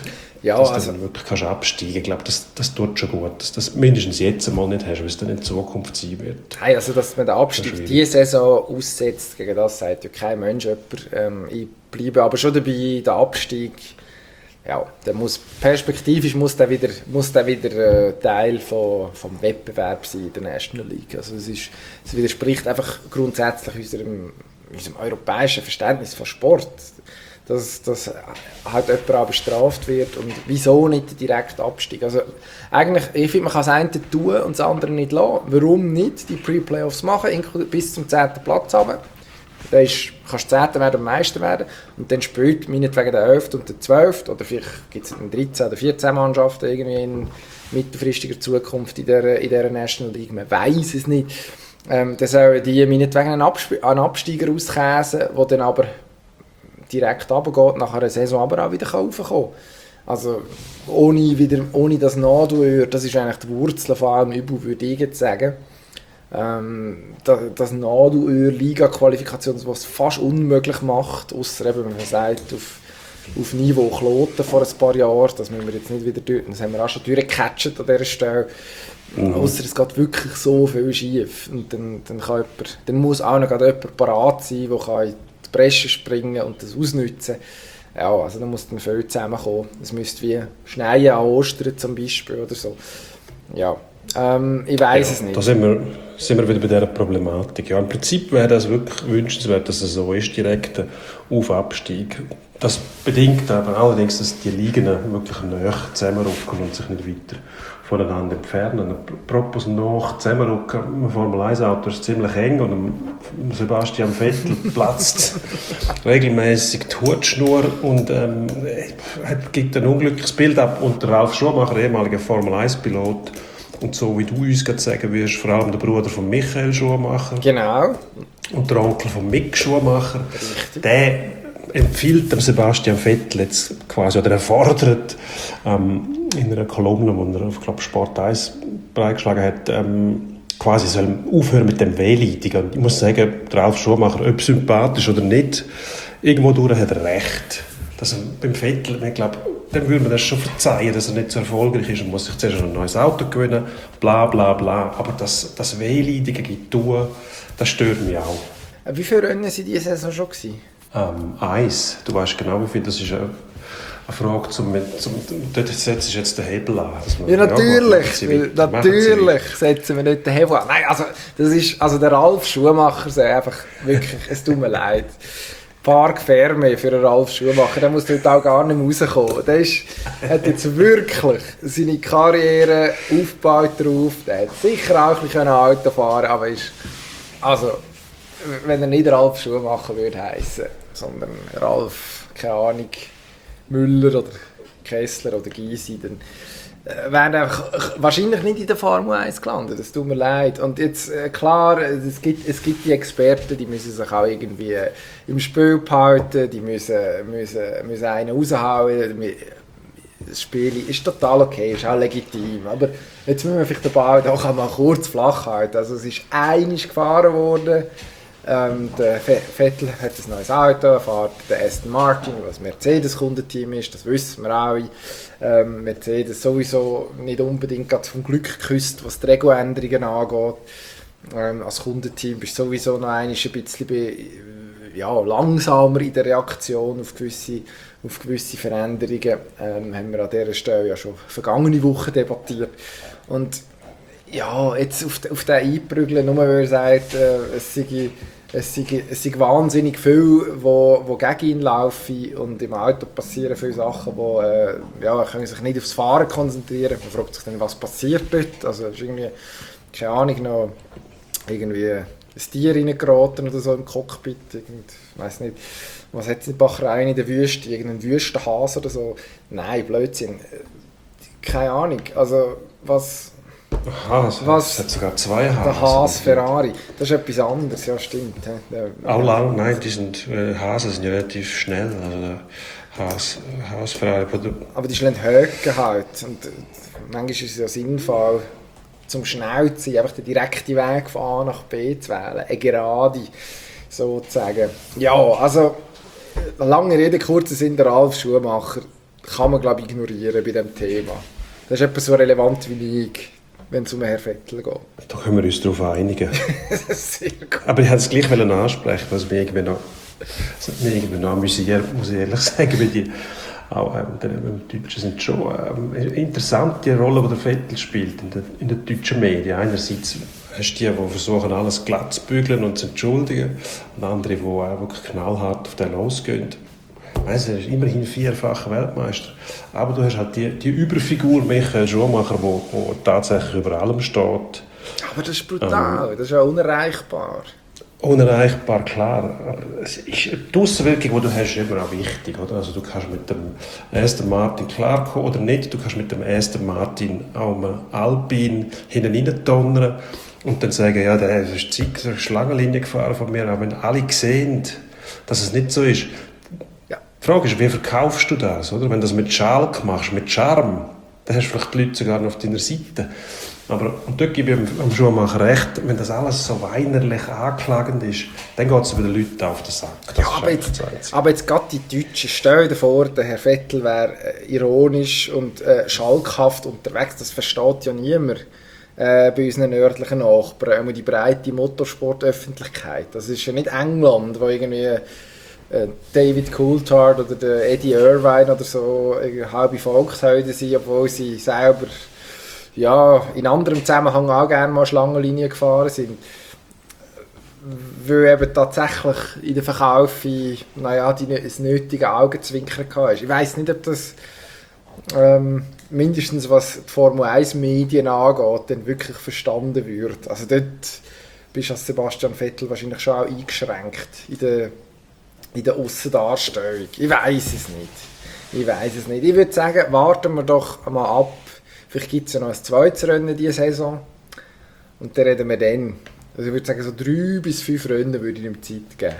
Ja, dass also, du dann wirklich kannst absteigen. Ich glaube, das tut schon gut, dass du das mindestens jetzt einmal nicht hast, weil es dann in Zukunft sein wird. nein, also dass man den Abstieg diese Saison aussetzt, gegen das sagt ja kein Mensch jemand. Ich bleibe aber schon dabei, der Abstieg, ja, der muss, perspektivisch muss der wieder Teil vom Wettbewerb sein in der National League. Also es widerspricht einfach grundsätzlich unserem europäischen Verständnis von Sport. Dass halt jemand auch bestraft wird und wieso nicht der direkte Abstieg. Also eigentlich, ich finde, man kann das eine tun und das andere nicht lassen. Warum nicht die Pre-Playoffs machen, bis zum 10. Platz runter? Dann kannst du 10. werden und Meister werden und dann spielt meinetwegen der 11. und der 12. oder vielleicht gibt es 13 oder 14 Mannschaften irgendwie in mittelfristiger Zukunft in dieser National League. Man weiß es nicht. Dann sollen die meinetwegen einen Absteiger auskäsen, der dann aber direkt runtergeht, nach einer Saison aber auch wieder raufkommen. Also ohne das Nadelöhr, das ist eigentlich die Wurzel von allem Übel, würde ich jetzt sagen. Das Nadelöhr-Liga-Qualifikation, was es fast unmöglich macht, ausser eben, wenn man sagt, auf Niveau Kloten vor ein paar Jahren, das müssen wir jetzt nicht wieder durch, das haben wir auch schon durchgecatcht an dieser Stelle. Ausser es geht wirklich so viel schief. Und dann muss auch noch jemand parat sein, der kann Bresche springen und das ausnutzen. Ja, also da muss dann viel zusammenkommen. Es müsste wie Schneien an Ostern zum Beispiel oder so. Ja, ich weiss es nicht. Da sind wir wieder bei dieser Problematik. Ja, im Prinzip wäre das wirklich wünschenswert, dass es so ist, direkter Auf-Abstieg. Das bedingt aber allerdings, dass die Ligen wirklich näher zusammenrücken und sich nicht weiter voneinander entfernen. Apropos noch zusammenrücken, im Formel-1-Auto ist ziemlich eng und Sebastian Vettel platzt regelmäßig die Hutschnur und gibt ein unglückliches Bild ab. Und der Ralf Schumacher, ehemaliger Formel-1-Pilot, und so wie du uns gerade sagen wirst, vor allem der Bruder von Michael Schumacher. Genau. Und der Onkel von Mick Schumacher. Richtig. Der empfiehlt dem Sebastian Vettel jetzt quasi, oder er fordert in einer Kolumne, die er auf Sport 1 bereitgeschlagen hat, quasi soll aufhören mit dem Wehleidigen. Und ich muss sagen, Ralf Schumacher, ob sympathisch oder nicht, irgendwo durch hat er recht. Dass er beim Vettel, ich glaube, dem würde man das schon verzeihen, dass er nicht so erfolgreich ist und muss sich zuerst ein neues Auto gewinnen, bla bla bla. Aber das Wehleidige tun, das stört mich auch. Wie viele Rennen waren diese Saison schon? 1. Du weißt genau, wie viel. Das ist eine Frage dort setzt jetzt den Hebel an. Ja, natürlich setzen wir nicht den Hebel an. Nein, also der Ralf Schumacher sagt einfach wirklich, es tut mir leid. Park Ferme für einen Ralf Schumacher, der muss dort auch gar nicht mehr rauskommen. Der hat jetzt wirklich seine Karriere aufgebaut drauf. Der hat sicher auch ein bisschen Auto fahren, aber wenn er nicht Ralf Schumacher würde heissen, sondern Ralf, keine Ahnung, Müller oder Kessler oder Gysi, dann wären einfach wahrscheinlich nicht in der Formel 1 gelandet. Das tut mir leid. Und jetzt, klar, es gibt die Experten, die müssen sich auch irgendwie im Spiel behalten, die müssen einen raushauen. Das Spiel ist total okay, ist auch legitim. Aber jetzt müssen wir vielleicht den Ball doch einmal kurz flach halten. Also es ist einig gefahren worden. Der Vettel hat ein neues Auto, fährt der Aston Martin, was Mercedes-Kundenteam ist, das wissen wir alle. Mercedes sowieso nicht unbedingt gerade vom Glück geküsst, was die Regeländerungen angeht. Als Kundenteam bist du sowieso noch ein bisschen langsamer in der Reaktion auf gewisse Veränderungen. Haben wir an dieser Stelle ja schon vergangene Woche debattiert. Und ja, jetzt auf den einprügeln, nur weil er sagt, es sei wahnsinnig viel, wo gegen ihn laufen und im Auto passieren viele Sachen, können sich nicht aufs Fahren konzentrieren. Man fragt sich dann, was passiert dort. Also ist irgendwie, keine Ahnung, noch irgendwie ein Tier reingeraten oder so im Cockpit. Ich weiss nicht, was hat es in Bahrain in der Wüste? Irgendein Wüstenhase oder so? Nein, Blödsinn. Keine Ahnung. Also was... Es hat sogar 2 Hasen. Der Haas Ferrari, das ist etwas anderes, ja stimmt. Auch lang, nein, Hasen sind ja relativ schnell, also Haas Ferrari. Aber die schlagen Höcken halt und manchmal ist es ja sinnvoll, zum schnell zu sein, einfach den direkten Weg von A nach B zu wählen, eine Gerade sozusagen. Ja, also lange Rede, kurzer Sinn, der Ralf Schumacher, kann man, glaube ich, ignorieren bei diesem Thema. Das ist etwas so relevant wie ich, wenn es um Herrn Vettel geht. Da können wir uns darauf einigen. Das ist sehr gut. Aber ich wollte es gleich ansprechen, was mich irgendwie noch amüsiert, muss ich ehrlich sagen, weil die auch die Deutschen sind schon eine interessante Rolle, die der Vettel spielt in den deutschen Medien. Einerseits hast du die versuchen, alles glatt zu bügeln und zu entschuldigen, und andere, die auch wirklich knallhart auf den losgehen. Er ist immerhin 4-facher Weltmeister. Aber du hast halt die Überfigur Michael Schumacher, der tatsächlich über allem steht. Aber das ist brutal, das ist ja unerreichbar. Unerreichbar, klar. Aber es ist die Auswirkung, die du hast, ist immer auch wichtig. Oder? Also du kannst mit dem Aston Martin klarkommen oder nicht. Du kannst mit dem Aston Martin auch einem Alpine hinten donnern und dann sagen, ja, der ist eine Schlangenlinie gefahren von mir. Aber wenn alle sehen, dass es nicht so ist. Ja. Die Frage ist, wie verkaufst du das? Oder? Wenn du das mit Schalk machst, mit Charme, dann hast du vielleicht die Leute sogar noch auf deiner Seite. Und dort gebe ich dem Schuhmacher recht, wenn das alles so weinerlich anklagend ist, dann geht es über die Leute auf den Sack. Ja, aber jetzt gerade die Deutschen, stell dir vor, der Herr Vettel wäre ironisch und schalkhaft unterwegs, das versteht ja niemand bei unseren nördlichen Nachbarn, die breite Motorsportöffentlichkeit. Das ist ja nicht England, wo irgendwie David Coulthard oder der Eddie Irvine oder so halbe Volkshelden sind, obwohl sie selber in anderem Zusammenhang auch gerne mal Schlangenlinien gefahren sind. Weil eben tatsächlich in der Verkauf das nötige Augenzwinkern hatte. Ich weiss nicht, ob das mindestens was die Formel 1 Medien angeht, dann wirklich verstanden wird. Also dort bist du als Sebastian Vettel wahrscheinlich schon auch eingeschränkt in der Aussendarstellung. Ich weiss es nicht. Ich würde sagen, warten wir doch mal ab. Vielleicht gibt es ja noch ein zweites Rennen diese Saison. Und dann reden wir dann. Also ich würde sagen, so 3 bis 5 Rennen würde ich ihm Zeit geben.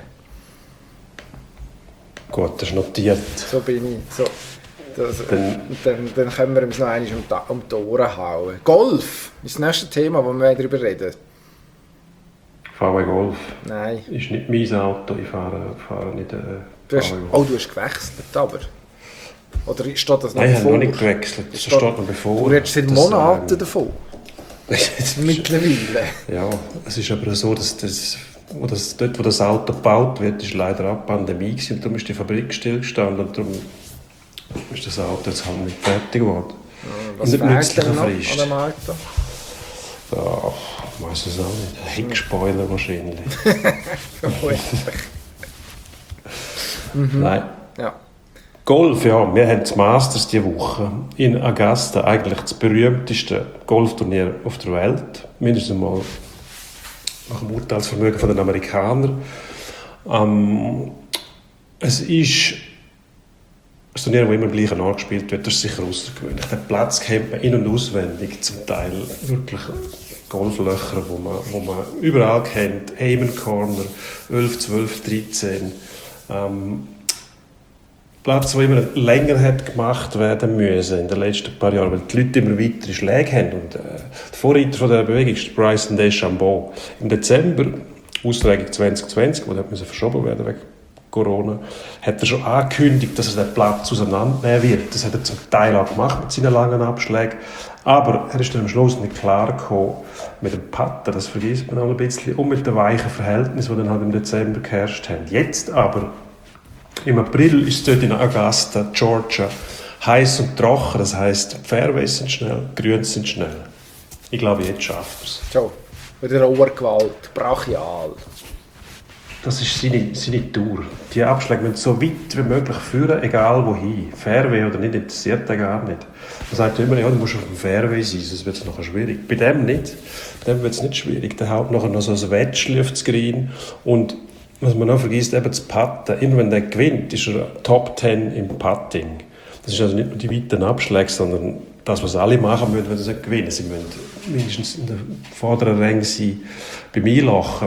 Gut, das ist notiert. So bin ich. So. Dann können wir uns noch einmal um die Ohren hauen. Golf ist das nächste Thema, wo wir darüber reden. VW Golf? Nein. Ist nicht mein Auto, ich fahre nicht du hast gewechselt, aber... Oder steht das noch Nein, bevor? ich habe noch nicht gewechselt, das steht noch bevor. Du redest seit Monaten davon. Mittlerweile. Ja, es ist aber so, dass dort, wo das Auto gebaut wird, ist leider auch die Pandemie gewesen, und darum ist die Fabrik stillgestanden und darum ist das Auto jetzt halt nicht fertig geworden. Was fehlt denn noch an dem Auto? Ja, ich weiss es auch nicht. Heckspoiler wahrscheinlich. Nein. Ja. Golf, ja. Wir haben das Masters diese Woche in Augusta, eigentlich das berühmteste Golfturnier auf der Welt. Mindestens mal nach dem Urteilsvermögen der Amerikaner. Es ist ein Turnier, das immer am gleichen Ort gespielt wird. Das ist sicher außergewöhnlich. Den Platz kennt man in- und auswendig. Zum Teil wirklich Golflöcher, wo man überall kennt. Amen Corner, 11, 12, 13. Platz, der immer länger hat gemacht werden müssen in den letzten paar Jahren, weil die Leute immer weitere Schläge haben. Und der Vorreiter dieser Bewegung ist Bryson DeChambeau. Im Dezember, Austragung 2020, die hat verschoben werden wegen Corona, hat er schon angekündigt, dass er den Platz auseinandernehmen wird. Das hat er zum Teil auch gemacht mit seinen langen Abschlägen. Aber er ist dann am Schluss nicht klar gekommen mit dem Putter, das vergisst man auch ein bisschen, und mit den weichen Verhältnissen, die dann halt im Dezember geherrscht haben. Jetzt aber, im April ist es dort in Augusta, Georgia, heiß und trocken. Das heisst, die Fairways sind schnell, die Grüns sind schnell. Ich glaube, jetzt schafft er es. So, mit der Obergewalt, brachial. Das ist seine Tour. Die Abschläge müssen so weit wie möglich führen, egal wohin. Fairway oder nicht, interessiert er gar nicht. Er sagt immer, ja, du musst auf dem Fairway sein, sonst wird es nachher schwierig. Bei dem nicht. Bei dem wird es nicht schwierig. Der haut nachher noch so ein Wedgel auf das Green. Und was man noch vergisst, eben das Putten. Immer wenn der gewinnt, ist er Top 10 im Putting. Das ist also nicht nur die weiten Abschläge, sondern das, was alle machen müssen, wenn sie gewinnen. Sie müssen mindestens in der vorderen Ränge sein, beim Einlachen.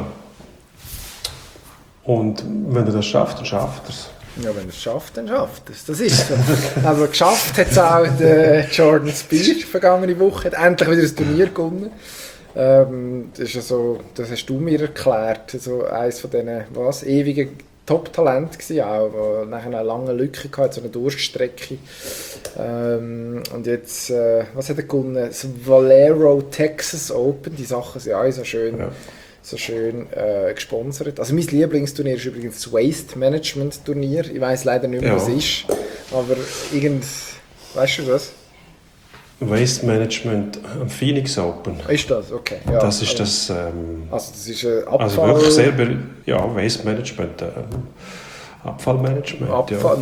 Und wenn er das schafft, dann schafft er es. Ja, wenn er es schafft, dann schafft er es. Das ist so. Also geschafft hat es auch der Jordan Spieth vergangene Woche. Hat endlich wieder ein Turnier gewonnen. Das ist also, das hast du mir erklärt, so eines von diesen ewigen Top-Talent gewesen, auch, der nachher eine lange Lücke hatte, so eine Durststrecke. Und jetzt, was hat er gewonnen? Das Valero Texas Open, die Sachen sind auch so schön gesponsert. Also mein Lieblingsturnier ist übrigens das Waste Management Turnier. Ich weiss leider nicht mehr, was es ist, aber weißt du das? Waste Management am Phoenix Open. Ist das? Okay. Ja, das ist das... also das ist Abfall... Also wirklich sehr... Waste Management. Abfallmanagement.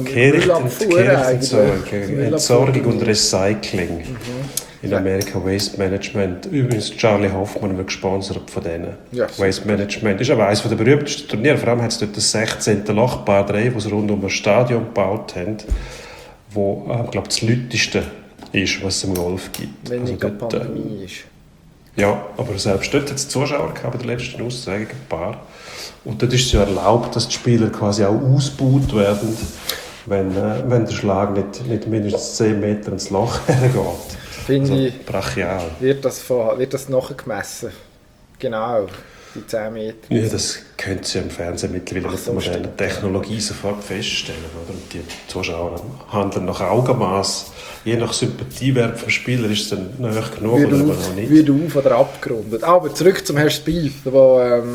Entsorgung und Recycling. In Amerika Waste Management. Übrigens Charlie Hoffmann wird gesponsert von denen. Yes. Waste Management ist aber eines der berühmtesten Turniere. Vor allem hat es dort das 16. Loch Par 3, das sie rund um das Stadion gebaut haben, wo, ich glaube, das lauteste ist, was es im Golf gibt. Wenn nicht also Pandemie ist. Ja, aber selbst dort hat es Zuschauer gehabt bei der letzten Austragung, ein paar. Und dort ist es ja erlaubt, dass die Spieler quasi auch ausgebaut werden, wenn der Schlag nicht mindestens 10 Meter ins Loch hergeht. Finde ich, brachial. Wird das nachgemessen? Genau, die 10 Meter. Ja, das können Sie im Fernsehen mittlerweile mit der modernen Technologie sofort feststellen. Oder? Und die Zuschauer handeln nach Augenmaß. Je nach Sympathiewert vom Spieler ist es dann nahe genug oder noch nicht. Wird auf oder abgerundet. Aber zurück zum Herrn Spieth, der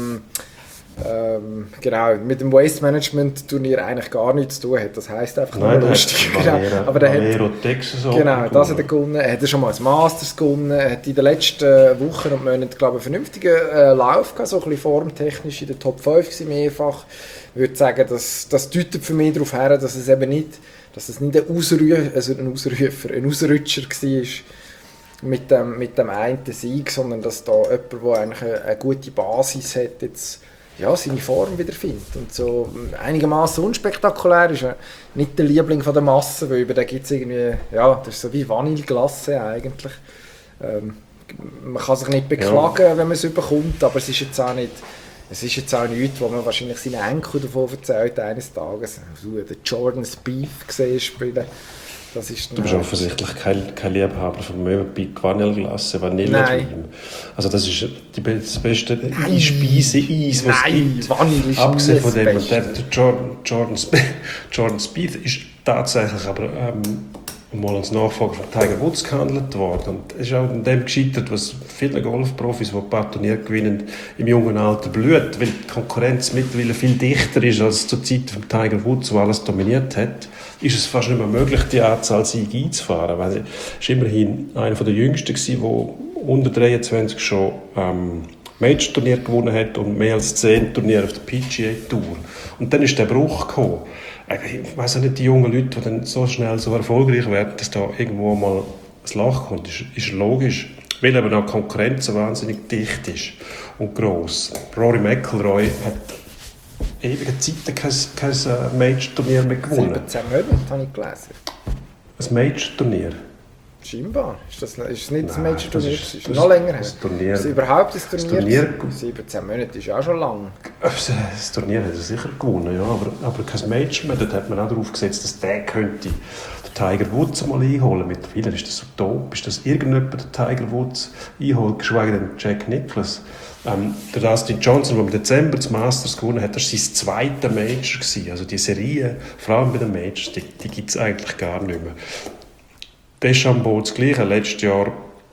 genau, mit dem Waste Management Turnier eigentlich gar nichts zu tun hat. Das heisst einfach nur lustig. Aber Valero Texas Open. Genau, das hat er gewonnen. Er hat schon mal das Masters gewonnen. Er hat in den letzten Wochen und Monaten, glaube ich, einen vernünftigen Lauf gehabt, so ein bisschen formtechnisch in der Top 5 gewesen, mehrfach. Ich würde sagen, das deutet für mich darauf her, dass es eben nicht ein Ausrutscher war mit dem einen Sieg, sondern dass da jemand, der eigentlich eine gute Basis hat, jetzt seine Form wiederfindet. Und so einigermaßen unspektakulär ist er nicht der Liebling von der Masse, weil über den gibt es irgendwie, das ist so wie Vanilleglasse eigentlich. Man kann sich nicht beklagen, wenn man es überkommt, aber es ist jetzt auch nichts, wo man wahrscheinlich seinen Enkel davon erzählt eines Tages. Also, den Jordan Spieth gesehen spielen. Das ist du bist offensichtlich kein Liebhaber von Möwenpick, Vanilleglasse, Vanillecreme. Also das ist das beste Einspeise-Eis, was es gibt. Vanille ist abgesehen von dem, der Jordan Spieth ist tatsächlich aber mal als Nachfolger von Tiger Woods gehandelt worden. Und es ist auch in dem gescheitert, was viele Golfprofis, die ein paar Turniere gewinnen, im jungen Alter blüht, weil die Konkurrenz mittlerweile viel dichter ist als zur Zeit von Tiger Woods, der alles dominiert hat, ist es fast nicht mehr möglich, die Anzahl Siege einzufahren. Weil er war immerhin einer der Jüngsten, der unter 23 schon Major-Turnier gewonnen hat und mehr als 10 Turniere auf der PGA Tour. Und dann ist der Bruch gekommen. Ich weiss auch nicht, die jungen Leute, die dann so schnell so erfolgreich werden, dass da irgendwo mal ein Loch kommt, ist logisch. Weil eben auch die Konkurrenz so wahnsinnig dicht ist und gross. Rory McIlroy hat ewige Zeiten kein Major-Turnier mehr gewonnen. 17 Monate, habe ich gelesen. Ein Major-Turnier? Scheinbar. Ist es nicht das Major-Turnier? Das ist noch länger her. Turnier. Ist es überhaupt ein Turnier? 17 Monate ist auch schon lang. Das Turnier hat er sicher gewonnen, ja, aber kein Major mehr. Dort hat man auch darauf gesetzt, dass der könnte den Tiger Woods mal einholen. Mittlerweile ist das so utopisch, dass irgendjemand den Tiger Woods einholt, geschweige denn Jack Nicklaus. Der Dustin Johnson, der im Dezember das Masters gewonnen hat, das war sein zweiter Major gewesen. Also die Serie, vor allem bei den Majors, die gibt es eigentlich gar nicht mehr. Deschambeau das Gleiche, letztes Jahr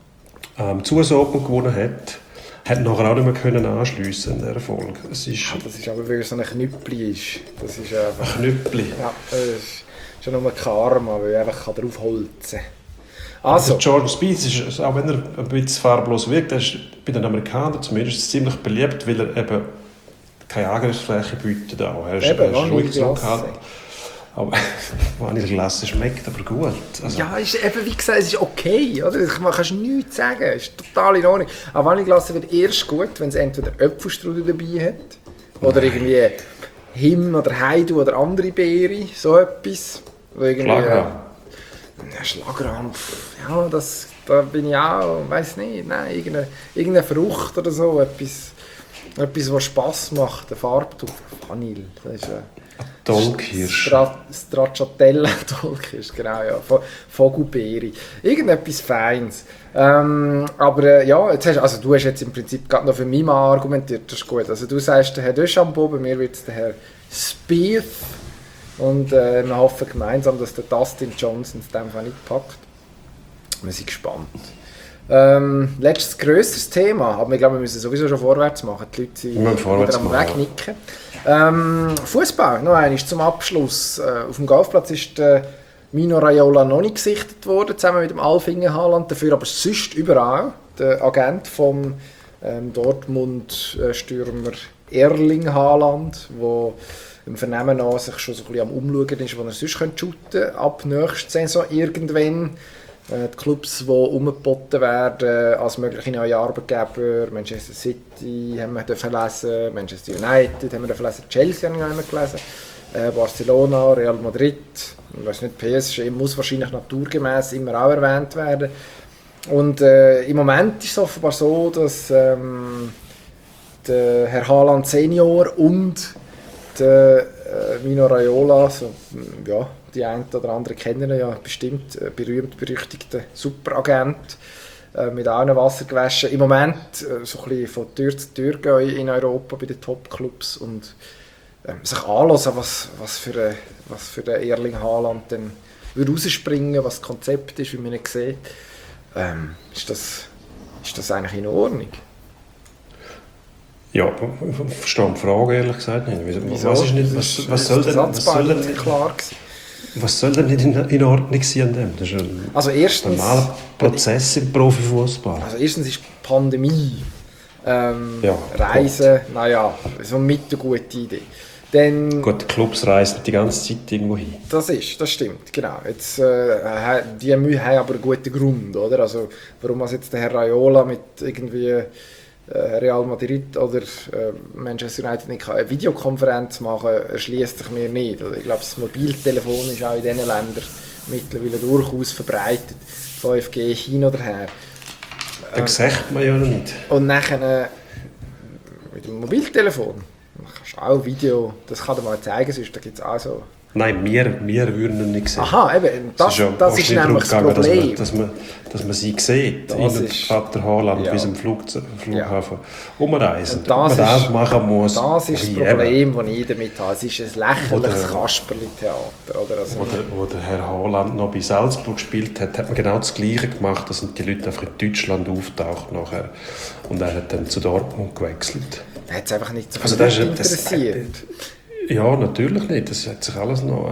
das US Open gewonnen hat nachher auch nicht mehr können anschliessen, den Erfolg. Das ist aber, weil es so ein Knüppli ist. Das ist einfach... Ein Knüppli? Ja, das ist ja nur Karma, weil er einfach drauf holzen kann. Also. Jordan Spieth ist, auch wenn er ein bisschen farblos wirkt, er ist bei den Amerikanern zumindest ziemlich beliebt, weil er eben keine Angriffsfläche bietet. Auch. Er ist ruhig zurückgehalten. Aber Vanilleglasse schmeckt aber gut. Also. Ja, ist eben, wie gesagt, es ist okay. Oder? Man kann nichts sagen, es ist total in Ordnung. Aber Vanilleglasse wird erst gut, wenn es entweder Äpfelstrudel dabei hat oder irgendwie Him oder Heidu oder andere Beere, so etwas. Schlagrahm. Schlagrahm, ja, da bin ich auch, weiss nicht, nein, irgendeine Frucht oder so, etwas was Spass macht, der Farbtupf, Vanille, das ist Dolkirsch. Stracciatella Dolkirsch, genau, ja. Vogelbeere. Irgendetwas Feines. Aber du hast jetzt im Prinzip gerade noch für mich mal argumentiert, das ist gut. Also du sagst, der Herr Deschambeau, bei mir wird es der Herr Spieth. Und wir hoffen gemeinsam, dass der Dustin Johnson es in dem Fall nicht packt. Wir sind gespannt. Letztes grösseres Thema, aber ich glaube, wir müssen sowieso schon vorwärts machen. Die Leute sind wieder am Wegnicken. Fußball, noch einmal zum Abschluss. Auf dem Golfplatz ist Mino Raiola noch nicht gesichtet worden, zusammen mit dem Alf-Inge Haaland. Dafür aber sonst überall. Der Agent vom Dortmund-Stürmer Erling Haaland, der im Vernehmen nach sich schon so ein bisschen am Umschauen ist, wo er sonst shooten könnte. Ab nächster Saison irgendwann. Die Clubs, die umgeboten werden als mögliche neue Arbeitgeber, Manchester City haben wir lesen, Manchester United haben wir lesen, Chelsea haben wir gelesen, Barcelona, Real Madrid, ich weiß nicht, PSG muss wahrscheinlich naturgemäß immer auch erwähnt werden. Und im Moment ist es offenbar so, dass der Herr Haaland Senior und der Mino Raiola, so, ja, die einen oder anderen kennen ihn ja bestimmt, berühmt-berüchtigten Superagent, mit allen Wasser gewaschen. Im Moment so ein bisschen von Tür zu Tür gehen in Europa bei den Top-Clubs und sich anhören, was für den Erling Haaland dann würde rausspringen, was das Konzept ist, wie man ihn sieht. Ist das eigentlich in Ordnung? Ja, ich verstehe die Frage ehrlich gesagt nicht. Was soll denn nicht in Ordnung sein an dem? Das ist ein normaler Prozess im Profifußball. Also erstens ist die Pandemie. Reisen, naja, so eine gute Idee. Dann, gut, die Clubs reisen die ganze Zeit irgendwo hin. Das stimmt, genau. Jetzt, die haben aber einen guten Grund, oder? Also, warum jetzt der Herr Raiola mit irgendwie Real Madrid oder Manchester United nicht eine Videokonferenz machen kann, erschließt sich mir nicht. Ich glaube, das Mobiltelefon ist auch in diesen Ländern mittlerweile durchaus verbreitet. 5G hin oder her. Das sagt man ja noch nicht. Und nachher mit dem Mobiltelefon kannst du auch Video, das kann dir mal zeigen, sonst gibt es auch so. Nein, wir würden ihn nicht sehen. Aha, eben, das ist nämlich das Problem. Dass man sie sieht, in Vater Haaland bis zum Flughafen umreisen. Das machen muss. Das ist das Problem, das ich damit habe. Es ist ein lächerliches Kasperli-Theater. Wo der Herr Haaland noch bei Salzburg gespielt hat, hat man genau das Gleiche gemacht. Da sind die Leute einfach in Deutschland auftaucht nachher. Und er hat dann zu Dortmund gewechselt. Er hat es einfach nicht so interessiert. Ja, natürlich nicht. Das hat sich alles noch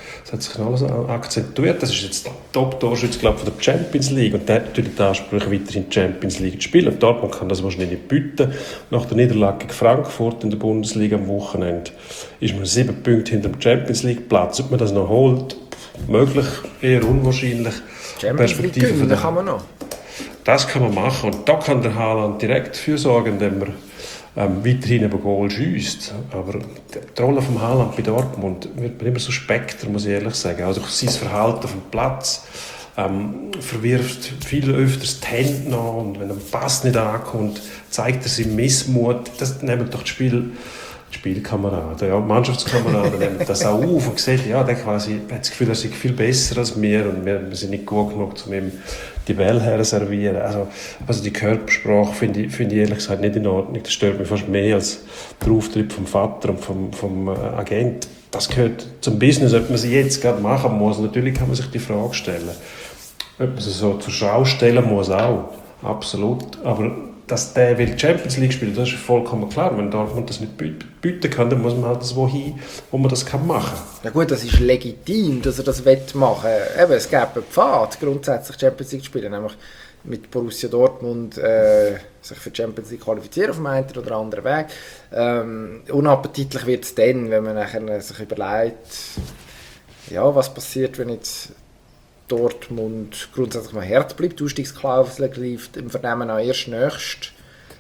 akzentuiert. Das ist jetzt der Top-Torschütze, glaube ich, von der Champions League. Und der hat natürlich den Anspruch, weiterhin die Champions League zu spielen. Und Dortmund kann das wahrscheinlich nicht bieten. Nach der Niederlage gegen Frankfurt in der Bundesliga am Wochenende ist man 7 Punkte hinter dem Champions League-Platz. Ob man das noch holt, möglich, eher unwahrscheinlich. Champions League gewinnen kann man noch. Das kann man machen. Und da kann der Haaland direkt dafür sorgen, indem er weiterhin über Goal schiesst. Aber die Rolle von Haaland bei Dortmund wird mir immer suspekter, muss ich ehrlich sagen. Also sein Verhalten auf dem Platz verwirft viel öfters die Hände nach und wenn ein Pass nicht ankommt, zeigt er seinen Missmut. Das nehmen doch die Spielkameraden, ja, Mannschaftskameraden nehmen das auch auf und sehen, ja, der quasi hat das Gefühl, er sei viel besser als wir und wir sind nicht gut genug, um ihm die Bälle herzuservieren. Also die Körpersprache finde ich ehrlich gesagt nicht in Ordnung. Das stört mich fast mehr als der Auftritt vom Vater und vom Agent. Das gehört zum Business, ob man sie jetzt gerade machen muss. Natürlich kann man sich die Frage stellen. Ob man sie so zur Schau stellen muss, auch. Absolut. Aber dass der will Champions League spielen, das ist vollkommen klar. Wenn Dortmund das nicht bieten kann, dann muss man halt so hin, wo man das machen kann. Ja gut, das ist legitim, dass er das machen will. Eben, es gibt einen Pfad, grundsätzlich Champions League zu spielen, nämlich mit Borussia Dortmund sich für die Champions League qualifizieren auf dem einen oder anderen Weg. Unappetitlich wird es dann, wenn man nachher sich überlegt, ja, was passiert, wenn jetzt Dortmund grundsätzlich mal hart bleibt, die Ausstiegsklausel greift im Vernehmen auch erst nächsten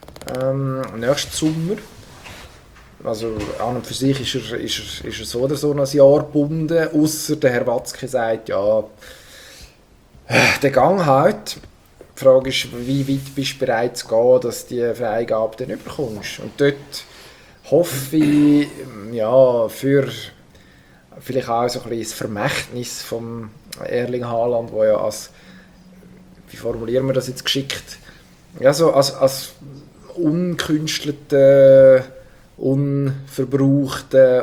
Sommer. Also an und für sich ist er so oder so noch ein Jahr gebunden, ausser der Herr Watzke sagt, ja, der Gang halt. Die Frage ist, wie weit bist du bereit zu gehen, dass du die Freigabe dann bekommst. Und dort hoffe ich, ja, für vielleicht auch so ein bisschen das Vermächtnis von Erling Haaland, wo ja als, wie formulieren wir das jetzt geschickt, ja, so als unkünstelter, unverbrauchten,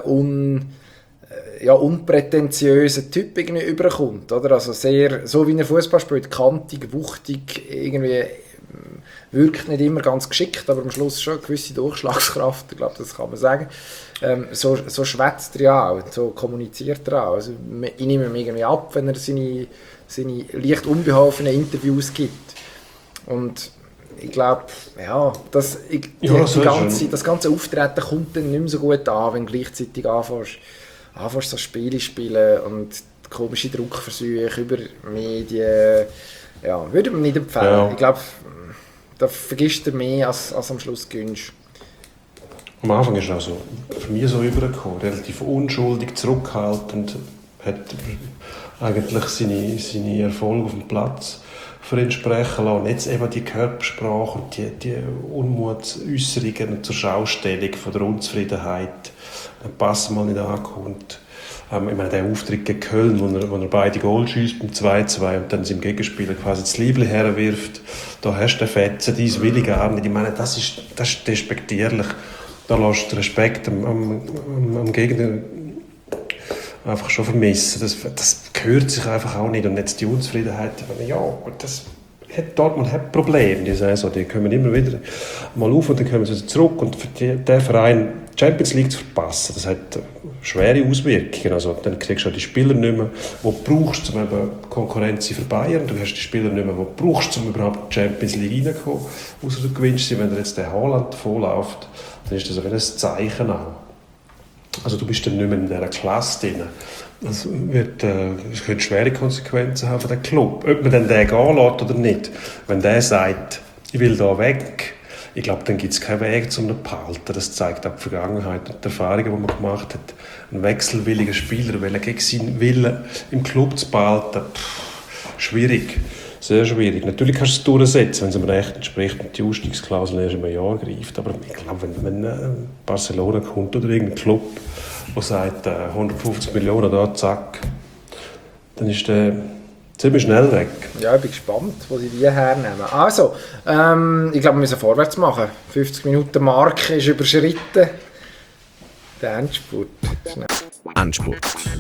unprätentiösen Typ irgendwie überkommt, oder? Also sehr, so wie er Fußball spielt, kantig, wuchtig, irgendwie wirkt nicht immer ganz geschickt, aber am Schluss schon eine gewisse Durchschlagskraft, ich glaube, das kann man sagen. So schwätzt er ja auch, so kommuniziert er auch. Also, ich nehme ihm irgendwie ab, wenn er seine leicht unbeholfenen Interviews gibt. Und ich glaube, das ganze Auftreten kommt dann nicht mehr so gut an, wenn du gleichzeitig anfängst so Spiele spielen und komische Druckversuche über Medien. Ja, würde man nicht empfehlen. Ja. Ich glaube, da vergisst er mehr, als am Schluss gönnst. Am Anfang ist er auch so, für mich so rübergekommen, relativ unschuldig, zurückhaltend, hat eigentlich seine Erfolge auf dem Platz für ihn sprechen lassen. Und jetzt eben die Körpersprache und die Unmutsäußerungen zur Schaustellung von der Unzufriedenheit, dann passen mal nicht ankommt. Ich meine, der Auftritt gegen Köln, wo er beide Goal schießt beim 2-2 und dann seinem Gegenspieler quasi das Liebling herwirft, da hast du den Fetzen, dies will ich gar nicht. Ich meine, das ist despektierlich. Da lässt du Respekt am Gegner einfach schon vermissen. Das gehört sich einfach auch nicht. Und jetzt die Unzufriedenheit, ich meine, Dortmund hat Probleme, die Saison, die kommen immer wieder mal auf und dann kommen sie zurück. Und für den Verein die Champions League zu verpassen, das hat schwere Auswirkungen. Also, dann kriegst du die Spieler nicht mehr, die du brauchst, um eben Konkurrenz für Bayern. Du hast die Spieler nicht mehr, die du brauchst, um überhaupt in die Champions League reinzukommen. Außer du gewinnst sie, wenn dir jetzt der Haaland vorläuft, dann ist das ein Zeichen auch. Also du bist dann nicht mehr in dieser Klasse drin. Das könnte schwere Konsequenzen haben für den Club. Ob man dann den gehen lässt oder nicht. Wenn der sagt, ich will da weg, ich glaube, dann gibt es keinen Weg, um ihn zu behalten. Das zeigt auch die Vergangenheit und die Erfahrungen, die man gemacht hat. Ein wechselwilliger Spieler, gegen seinen Willen im Club zu behalten, schwierig. Sehr schwierig. Natürlich kannst du es durchsetzen, wenn es dem Recht entspricht und die Ausstiegsklausel erst in einem Jahr greift. Aber ich glaube, wenn Barcelona kommt oder irgendein Club, der sagt 150 Millionen da, zack, dann ist der ziemlich schnell weg. Ja, ich bin gespannt, wo sie die hernehmen. Also, ich glaube, wir müssen vorwärts machen. 50 Minuten Marke ist überschritten. Der Endspurt. Schnell. Endspurt.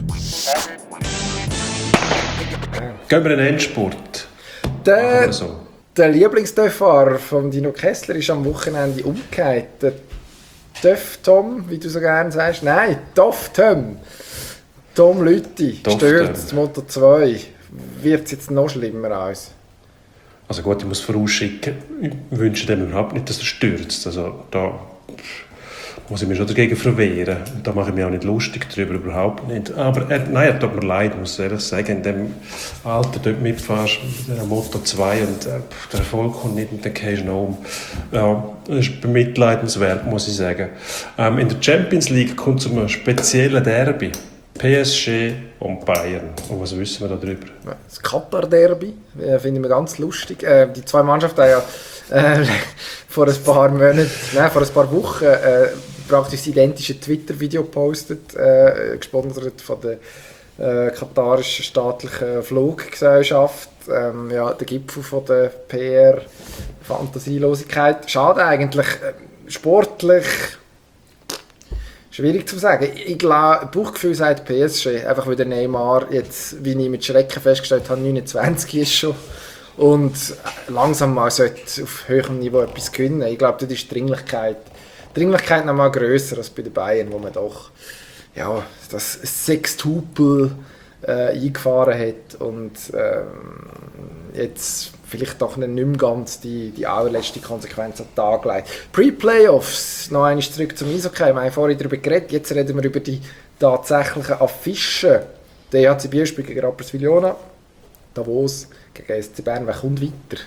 Gehen wir in den Endspurt. Der Lieblingsdörffahrer von Dino Kessler ist am Wochenende umgekehrt. Der Döff Tom, wie du so gerne sagst. Nein, Doff Tom. Tom Lüthi stürzt Moto 2. Wird es jetzt noch schlimmer aus? Also gut, ich muss vorausschicken, ich wünsche dem überhaupt nicht, dass er stürzt. Also da muss ich mich schon dagegen verwehren. Da mache ich mich auch nicht lustig darüber, überhaupt nicht. Aber er tut mir leid, muss ich ehrlich sagen. In dem Alter dort mitfährst, mit der Moto 2 und der Erfolg kommt nicht und dann gehst du noch um. Ja, das ist bemitleidenswert, muss ich sagen. In der Champions League kommt es einem speziellen Derby. PSG und Bayern. Und was wissen wir darüber? Das Katar-Derby finde ich ganz lustig. Die zwei Mannschaften haben ja vor ein paar Wochen praktisch das identische Twitter-Video gepostet, gesponsert von der katarischen staatlichen Fluggesellschaft. Der Gipfel von der PR-Fantasielosigkeit. Schade eigentlich. Sportlich schwierig zu sagen. Ich glaube, Bauchgefühl sagt PSG, einfach weil der Neymar jetzt, wie ich mit Schrecken festgestellt habe, 29 ist schon und langsam mal sollte auf höherem Niveau etwas gewinnen. Ich glaube, dort ist die Dringlichkeit noch mal grösser als bei den Bayern, wo man doch das Sextupel eingefahren hat und jetzt vielleicht doch nicht mehr ganz die allerletzte Konsequenz an den Tag legt. Pre-Playoffs, noch einmal zurück zum Eishockey, wir haben vorhin darüber geredet, jetzt reden wir über die tatsächlichen Affischen. Der EHC Biel spielt gegen Rapperswil-Jona, Davos gegen SC Bern, wer kommt weiter?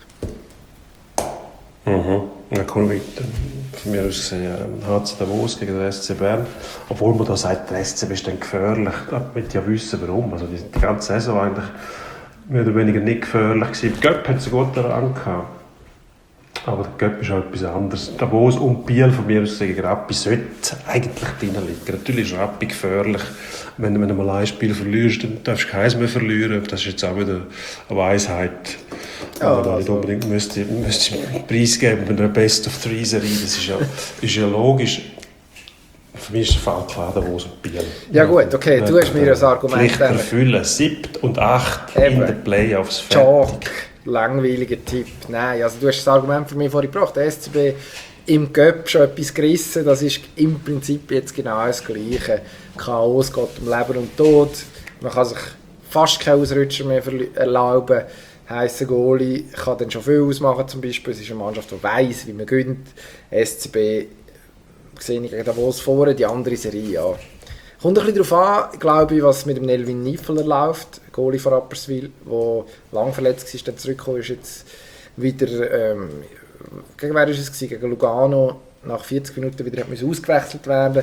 Wer kommt weiter? Für mich ist es HC Davos gegen den SC Bern. Obwohl man da sagt, der SC ist dann gefährlich. Da will ich ja wissen, warum. Also die ganze Saison eigentlich mehr oder weniger nicht gefährlich gewesen. Der Göpp hat es einen guten Rang gehabt. Aber der Göpp ist auch etwas anderes. Davos und Biel von mir aus gegen Rappi sollte eigentlich drin liegen. Natürlich ist Rappi gefährlich. Wenn du mal ein Spiel verlierst, dann darfst du keins mehr verlieren. Das ist jetzt auch wieder eine Weisheit. Ja, da nicht unbedingt müsste preisgeben bei einer Best-of-3-Serie. Das ist ja logisch. für mich ist der Fall klar, Davos und Biel. Ja gut, okay, du hast mir das Argument... Pflicht erfüllen, 7. und 8 in den Playoffs fertig. Langweiliger Tipp. Nein, also du hast das Argument für mich vorhin gebracht. Der SCB im Göpp schon etwas gerissen, das ist im Prinzip jetzt genau das Gleiche. Chaos geht um Leben und Tod. Man kann sich fast keinen Ausrutscher mehr erlauben. Heisser Goalie kann dann schon viel ausmachen, zum Beispiel. Es ist eine Mannschaft, die weiss, wie man gönnt. SCB sehe ich gegen Davos vor, die andere Serie, ja. Kommt ein bisschen darauf an, glaube ich, was mit dem Nelvin Niefeler läuft, Goalie von Rapperswil, der lang verletzt war, dann zurückgekommen ist, jetzt wieder, gegen wer war es? Gegen Lugano, nach 40 Minuten wieder ausgewechselt werden.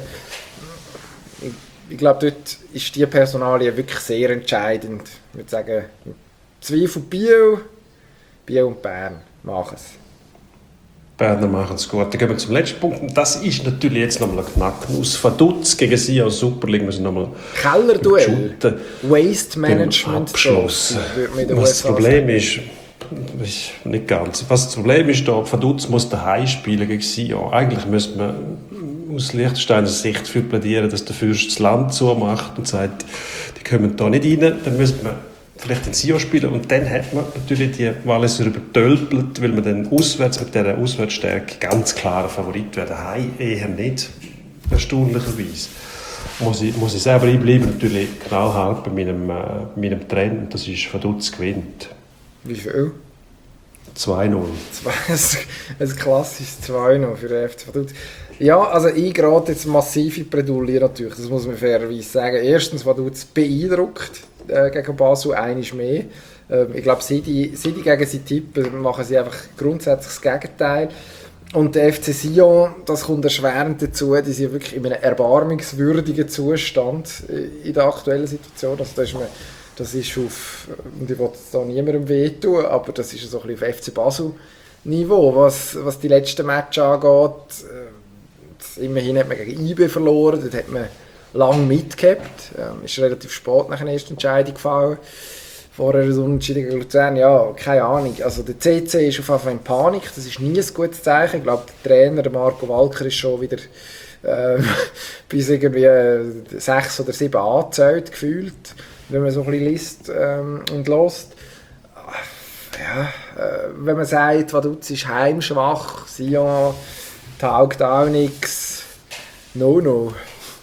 Ich glaube, dort ist die Personalie wirklich sehr entscheidend. Ich würde sagen, 2 von Biel und Bern machen es. Berner machen es gut. Dann gehen wir zum letzten Punkt. Und das ist natürlich jetzt nochmal ein Knacknuss. Vaduz gegen sie als Super League müssen nochmal Kellerduell. Waste Management abschlossen. Was das Problem ist nicht ganz. Was das Problem ist, da Vaduz muss daheim spielen gegen Sion. Eigentlich müsste man aus Liechtensteiner Sicht für plädieren, dass der Fürst das Land zumacht und sagt, die kommen da nicht rein. Dann müsste man vielleicht in Sion spielen und dann hat man natürlich die Walliser übertölpelt, weil man dann auswärts mit dieser Auswärtsstärke ganz klarer Favorit wäre. Daheim eher nicht, erstaunlicherweise. Muss ich selber einbleiben, natürlich knallhart bei meinem Trend, das ist Vaduz gewinnt. Wie viel? 2-0. Ein klassisches 2-0 für den FC Vaduz. Ja, also ich gerate jetzt massiv in die Bredouille natürlich, das muss man fairerweise sagen. Erstens, Vaduz beeindruckt gegen Basel, einmal mehr. Ich glaube, sie gegen sie tippen, machen sie einfach grundsätzlich das Gegenteil. Und der FC Sion, das kommt erschwerend dazu, die sind wirklich in einem erbarmungswürdigen Zustand in der aktuellen Situation. Also das ist auf, und ich will da niemandem wehtun, aber das ist so ein bisschen auf FC Basel-Niveau, was die letzten Matches angeht. Immerhin hat man gegen IB verloren, dort hat man lange mitgehabt. Ist relativ spät nach der ersten Entscheidung gefallen. Vorher ein Unentschieden gegen Luzern, ja, keine Ahnung. Also der CC ist auf jeden Fall in Panik, das ist nie ein gutes Zeichen. Ich glaube, der Trainer, der Marco Walker, ist schon wieder bis irgendwie 6 oder 7 angezählt gefühlt, wenn man so ein bisschen liest und hört. Ja, wenn man sagt, Vaduz ist heimschwach, Sion taugt auch nichts, no.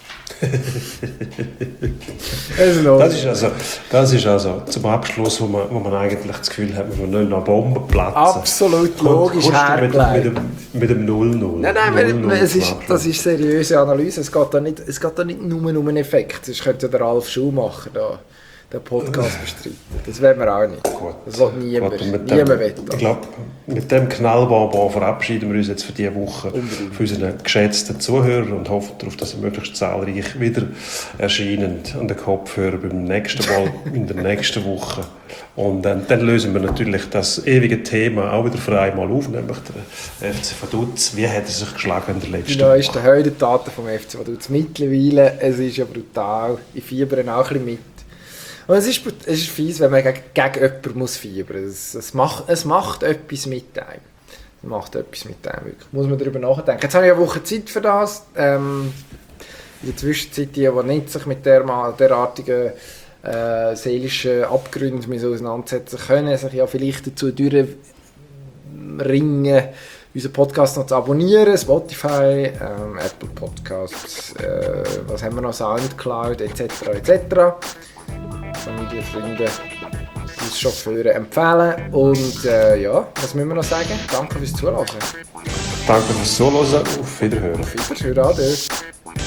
Das ist also zum Abschluss, wo man eigentlich das Gefühl hat, man will noch Bomben platzen. Absolut logisch hergeleitet. Mit dem 0-0. Nein, das ist seriöse Analyse. Es geht da nicht nur um einen Effekt. Sonst könnte der Ralf Schumacher da den Podcast bestreiten. Das wollen wir auch nicht. Gut. Das will niemand. Ich glaube, mit dem Knallbonbon verabschieden wir uns jetzt für diese Woche für unsere geschätzten Zuhörer und hoffen darauf, dass sie möglichst zahlreich wieder erscheinen an den Kopfhörer beim nächsten Mal in der nächsten Woche. Und dann lösen wir natürlich das ewige Thema auch wieder frei mal auf, nämlich der FC Vaduz. Wie hat er sich geschlagen in der letzten Woche? Die neuesten Heudentaten vom FC Vaduz. Mittlerweile, es ist ja brutal. Ich fiebere auch ein bisschen mit. Und es ist fies, wenn man gegen jemanden muss fiebern muss. Es macht etwas mit einem. Wirklich. Muss man darüber nachdenken. Jetzt habe ich eine Woche Zeit für das. In der Zwischenzeit, die nicht sich mit derartigen seelischen Abgründen auseinandersetzen können, sich ja vielleicht dazu durchringen, unseren Podcast noch zu abonnieren, Spotify, Apple Podcasts, was haben wir noch, Soundcloud etc. Familie, Freunde, uns Chauffeure empfehlen. Und was müssen wir noch sagen? Danke fürs Zuhören. Danke fürs Zuhören. Auf Wiederhören. Auf Wiederhören. Ade.